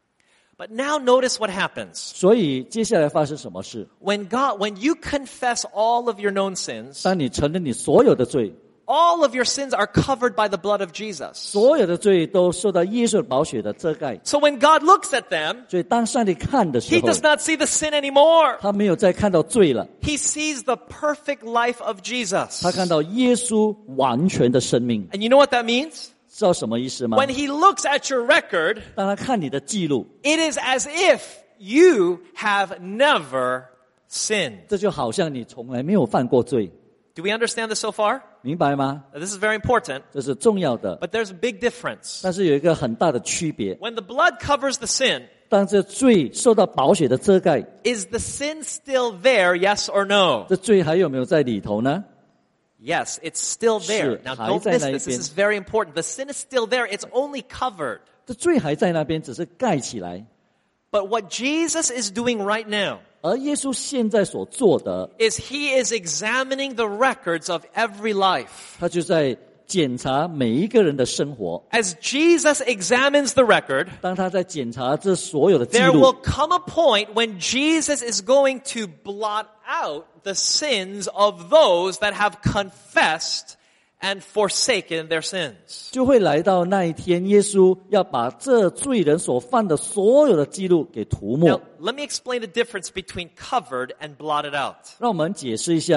But now notice what happens. 所以接下来发生什么事？ When God, when you confess all of your known sins, 当你承认你所有的罪， all of your sins are covered by the blood of Jesus. 所有的罪都受到耶稣的宝血的遮盖。 So when God looks at them, 所以当上帝看的时 He 候， does not see the sin anymore. 他没有再看到罪了， He sees the perfect life of Jesus. 他看到耶稣完全的生命。 And you know what that means? 知道什么意思吗？ When He looks at your record, 当他看你的记录， it is as if you have never sinned. 这就好像你从来没有犯过罪， Do we understand this so far? 明白吗？ Now, this is very important, 这是重要的， but there's a big difference. 但是有一个很大的区别。 When the blood covers the sin, 当这罪受到宝血的遮盖， is the sin still there, yes or no? 这罪还有没有在里头呢？ Yes, it's still there. 是， Now 还 don't 在 miss 那一 this. This 边。 is very important. The sin is still there. It's only covered. 这罪还在那边，只是盖起来。 But what Jesus is doing right now 而耶稣现在所做的， is He is examining the records of every life. 他就在检查每一个人的生活。 As Jesus examines the record, 当他在检查这所有的记 there 录 will，come a point when Jesus is going to blot out the sins of those that have confessed and forsaken their sins. 就会来到那一天，耶稣要把这罪人所犯的所有的记录给涂抹 Now,。let me explain the difference between covered and blotted out. 让我们解释一下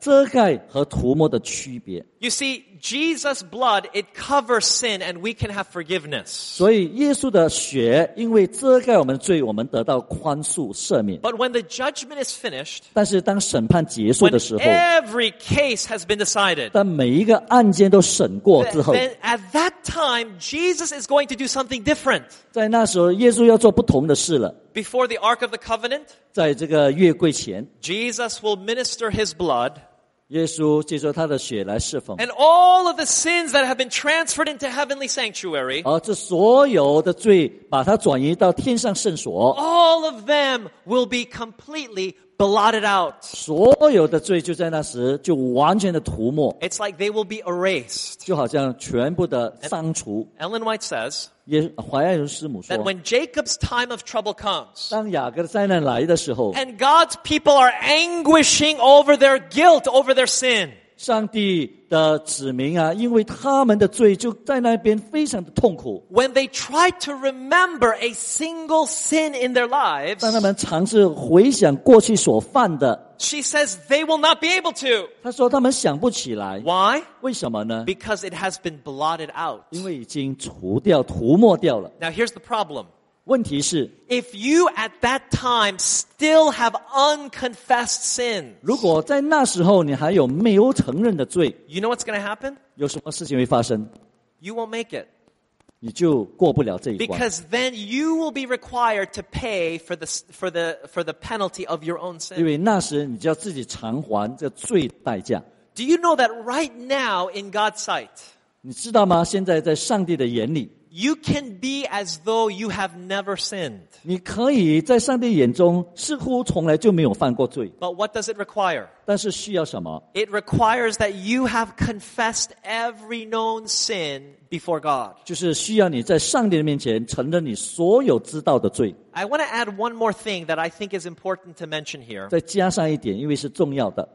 遮盖和涂抹的区别。 You see, Jesus' blood, it covers sin and we can have forgiveness. 所以耶稣的血因为遮盖我们的罪，我们得到宽恕赦免。 But when the judgment is finished, 但是当审判结束 when 的时候， every case has been decided, 当每一个案件都审过之后， then at that time, Jesus is going to do something different. 在那时候耶稣要做不同的事了。 Before the Ark of the Covenant, 在这个约柜前， Jesus will minister his blood, 耶稣借着他的血来侍奉， and all of the sins that have been transferred into heavenly sanctuary, 而这所有的罪把它转移到天上圣所， all of them will be completely blotted out. 所有的罪就在那时就完全的涂抹， It's like they will be erased. 就好像全部的删除。 Ellen White says 耶怀爱伦师母 that 说， when Jacob's time of trouble comes, 当雅各的灾难来的时候， and God's people are anguishing over their guilt, over their sin, 上帝的子民啊，因为他们的罪就在那边非常的痛苦。 when they try to remember a single sin in their lives, 当他们尝试回想过去所犯的， she says they will not be able to. 他说他们想不起来， Why? 为什么呢？ Because it has been blotted out. 因为已经除掉、涂抹掉了。 Now here's the problem. 问题是， If you at that time still have unconfessed sins, 如果在那时候你还有没有承认的罪， you know what's going to happen? 有什么事情会发生？ You won't make it. 你就过不了这一关。 Because then you will be required to pay for the, for the, for the penalty of your own 因 sin. 为那时你就要自己偿还这罪的代价。 Do you know that right now in God's sight, 你知道吗？现在在上帝的眼里， you can be as though you have never sinned. 你可以在上帝眼中似乎从来就没有犯过罪， But what does it require? 但是需要什么？ It requires that you have confessed every known sin before God. 就是需要你在上帝的面前承认你所有知道的罪。 I want to add one more thing that I think is important to mention here. 再加上一点，因为是重要的。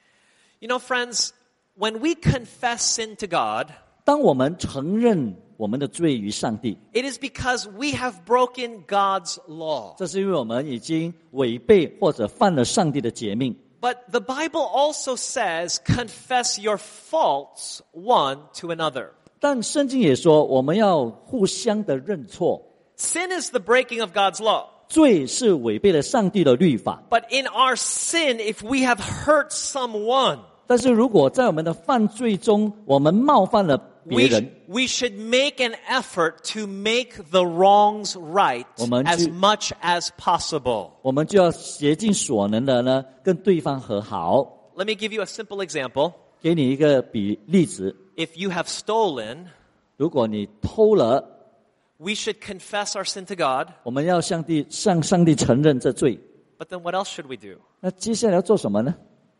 You know, friends, when we confess sin to God, 当我们承认我们的罪于上帝， it is because we have broken God's law. 这是因为我们已经违背或者犯了上帝的诫命。 But the Bible also says, confess your faults one to another. 但圣经也说，我们要互相的认错。 Sin is the breaking of God's law. 罪是违背了上帝的律法， But in our sin, if we have hurt someone, 但是如果在我们的犯罪中，我们冒犯了别 we, 人， we should make an effort to make the wrongs right 我们 as 去- much as possible. 我们就要竭尽所能的呢，跟对方和好。 Let me give you a simple example. 给你一个比例子， If you have stolen, 如果你偷了， we should confess our sin to God. 我们要向帝向上帝承认这罪。 But then what else should we do? 那接下来要做什么呢？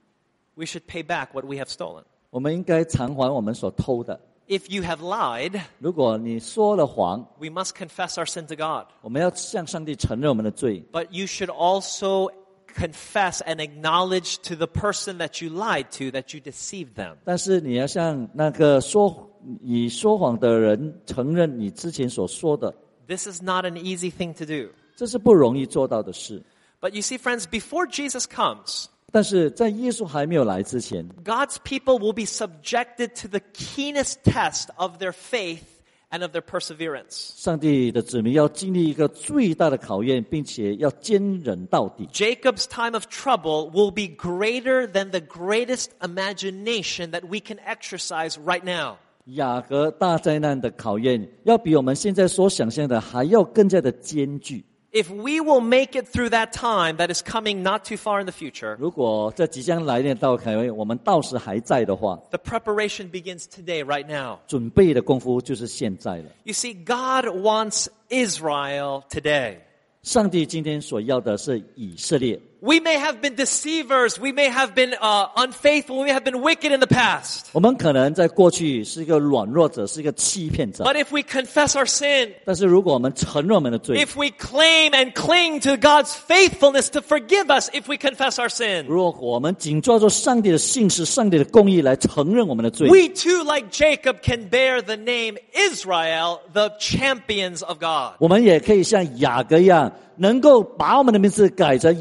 We should pay back what we have stolen. 我们应该偿还我们所偷的。 If you have lied, 如果你说了谎， we must confess our sin to God. 我们要向上帝承认我们的罪。 But you should also confess and acknowledge to the person that you lied to that you deceived them. 但是你要向那个说你说谎的人承认你之前所说的， This is not an easy thing to do. 这是不容易做到的事。 But you see, friends, before Jesus comes, 但是在耶稣还没有来之前， God's people will be subjected to the keenest test of their faith and of their perseverance. 上帝的子民要经历一个最大的考验，并且要坚忍到底。 Jacob's time of trouble will be greater than the greatest imagination that we can exercise right now. 雅各大灾难的考验，要比我们现在所想象的还要更加的艰巨。 If we will make it through that time that is coming not too far in the future, 如果这即将来临的到考验，我们到时还在的话， the preparation begins today, right now. 准备的功夫就是现在了。 You see, God wants Israel today. 上帝今天所要的是以色列。 We may have been deceivers. We may have been uh, unfaithful. We may have been wicked in the past. 我们可能在过去是一个软弱者，是一个欺骗者。 But if we confess our sin, 但是如果我们承认我们的罪， if we claim and cling to God's faithfulness to forgive us if we confess our sin, 如果我们紧抓住上帝的信实、上帝的公义来承认我们的罪， we too, like Jacob, can bear the name Israel, the champions of God. 我们也可以像雅各一样，能够把我们的名字改成以色列。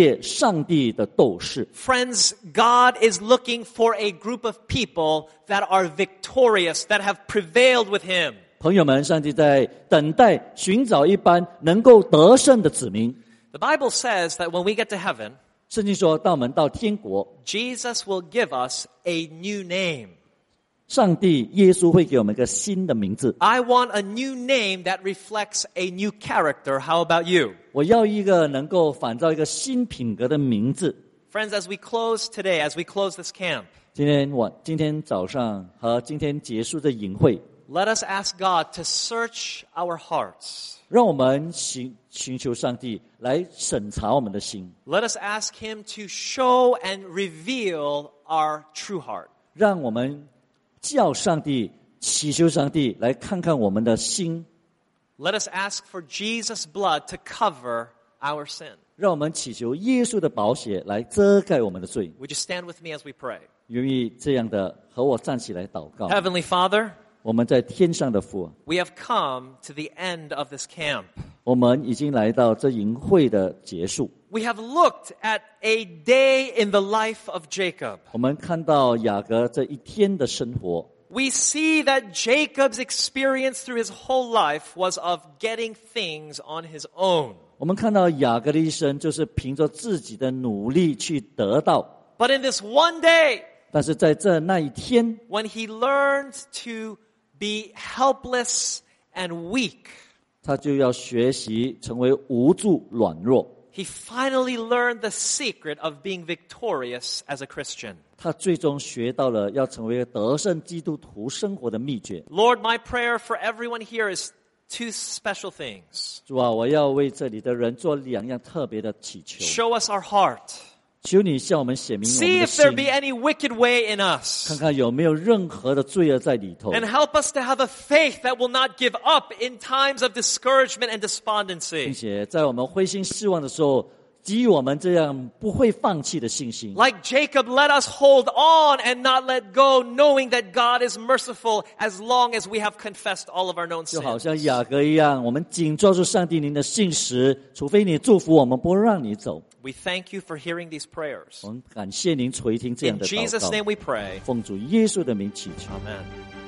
列上帝的斗士。 Friends, God is looking for a group of people that are victorious, that have prevailed with Him. 朋友们，上帝在等待寻找一般能够得胜的子民。 The Bible says that when we get to heaven, 圣经说，当我们到天国， Jesus will give us a new name. 上帝耶稣会给我们一个新的名字。 I want a new name that reflects a new character. How about you? 我要一个能够反照一个新品格的名字。 Friends, as we close today, as we close this camp, 今天晚，今天早上和今天结束的营会， let us ask God to search our hearts. 让我们寻寻求上帝来审查我们的心， Let us ask Him to show and reveal our true heart. 让我们叫上帝、祈求上帝来看看我们的心， Let us ask for Jesus' blood to cover our sin. 让我们祈求耶稣的宝血来遮盖我们的罪。 Would you stand with me as we pray? 愿意这样的和我站起来祷告。 Heavenly Father, 我们在天上的父， we have come to the end of this camp. 我们已经来到这营会的结束。 We have looked at a day in the life of Jacob. 我们看到雅各这一天的生活， We see that Jacob's experience through his whole life was of getting things on his own. 我们看到雅各的一生就是凭着自己的努力去得到， But in this one day, 但是在这那一天， when he learned to be helpless and weak, 他就要学习成为无助、软弱。 he finally learned the secret of being victorious as a Christian. 他最终学到了要成为一个得胜基督徒生活的秘诀。 Lord, my prayer for everyone here is two special things. 主啊，我要为这里的人做两样特别的祈求， Show us our heart. 求你向我们显明我们 See 的 if there 心， be any wicked way in us. 看看有没有任何的罪恶在里头， And help us to have a faith that will not give up in times of discouragement and 并 despondency. 且在我们灰心失望的时候，给予我们这样不会放弃的信心。 Like Jacob, let us hold on and not let go, knowing that God is merciful as long as we have confessed all of our known 就好 sins. 像雅各一样，我们紧抓住上帝您的信实，除非你祝福我们，不让你走。 We thank you for hearing these prayers. 我们感谢您垂听这样 In 的祷 Jesus' 告， name we pray. 奉主耶稣的名祈求。 Amen.